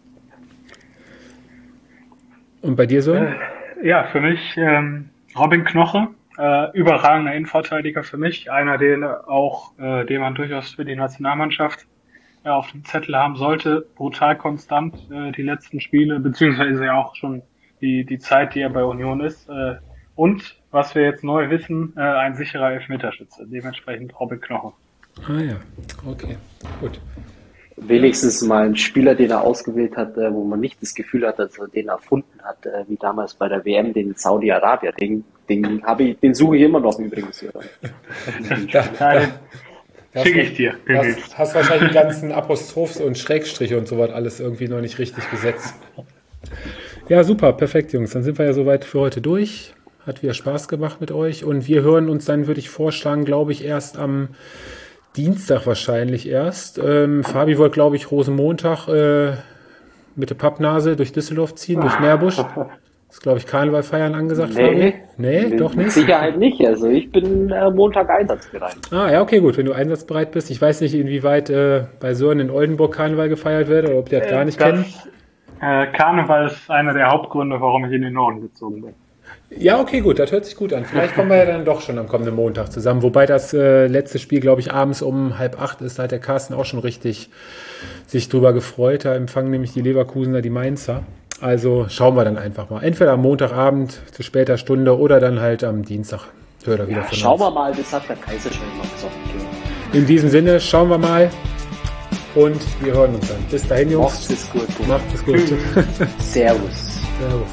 Und bei dir, Sören? Äh, ja, für mich ähm, Robin Knoche, äh, überragender Innenverteidiger für mich, einer, den auch, äh, den man durchaus für die Nationalmannschaft ja, auf dem Zettel haben sollte, brutal konstant äh, die letzten Spiele, beziehungsweise ja auch schon die die Zeit, die er bei Union ist. Äh, und, was wir jetzt neu wissen, äh, ein sicherer Elfmeterschütze, dementsprechend Robin Knoche. Ah ja, okay, gut. Wenigstens mal ein Spieler, den er ausgewählt hat, äh, wo man nicht das Gefühl hat, dass er den erfunden hat, äh, wie damals bei der W M, den Saudi-Arabier. Den, den, habe ich, den suche ich immer noch übrigens. da, da, Schicke ich dir. Du hast wahrscheinlich die ganzen Apostrophs und Schrägstriche und so was alles irgendwie noch nicht richtig gesetzt. Ja, super, perfekt, Jungs. Dann sind wir ja soweit für heute durch. Hat wieder Spaß gemacht mit euch. Und wir hören uns dann, würde ich vorschlagen, glaube ich, erst am Dienstag wahrscheinlich erst. Ähm, Fabi wollte, glaube ich, Rosenmontag äh, mit der Pappnase durch Düsseldorf ziehen, durch Meerbusch. Ist, glaube ich, Karneval feiern angesagt, nee, Fabi? Nee, nee, doch nicht? Mit Sicherheit nicht. Also ich bin äh, Montag einsatzbereit. Ah, ja, okay, gut. Wenn du einsatzbereit bist. Ich weiß nicht, inwieweit äh, bei Sören in Oldenburg Karneval gefeiert wird oder ob die das äh, gar nicht das, kennen. Äh, Karneval ist einer der Hauptgründe, warum ich in den Norden gezogen bin. Ja, okay, gut. Das hört sich gut an. Vielleicht kommen wir ja dann doch schon am kommenden Montag zusammen. Wobei das äh, letzte Spiel, glaube ich, abends um halb acht ist. Da hat der Carsten auch schon richtig sich drüber gefreut. Da empfangen nämlich die Leverkusener die Mainzer. Also schauen wir dann einfach mal. Entweder am Montagabend zu später Stunde oder dann halt am Dienstag. Hört er wieder ja, von schauen uns. wir mal, das hat der Kaiser schon immer gesagt. In diesem Sinne, schauen wir mal und wir hören uns dann. Bis dahin, Jungs. Macht es gut. Macht es gut. Servus. Servus.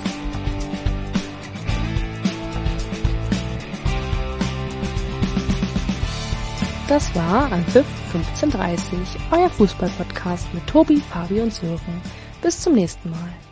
Das war Anpfiff fünfzehn Uhr dreißig, euer Fußball-Podcast mit Tobi, Fabi und Sören. Bis zum nächsten Mal.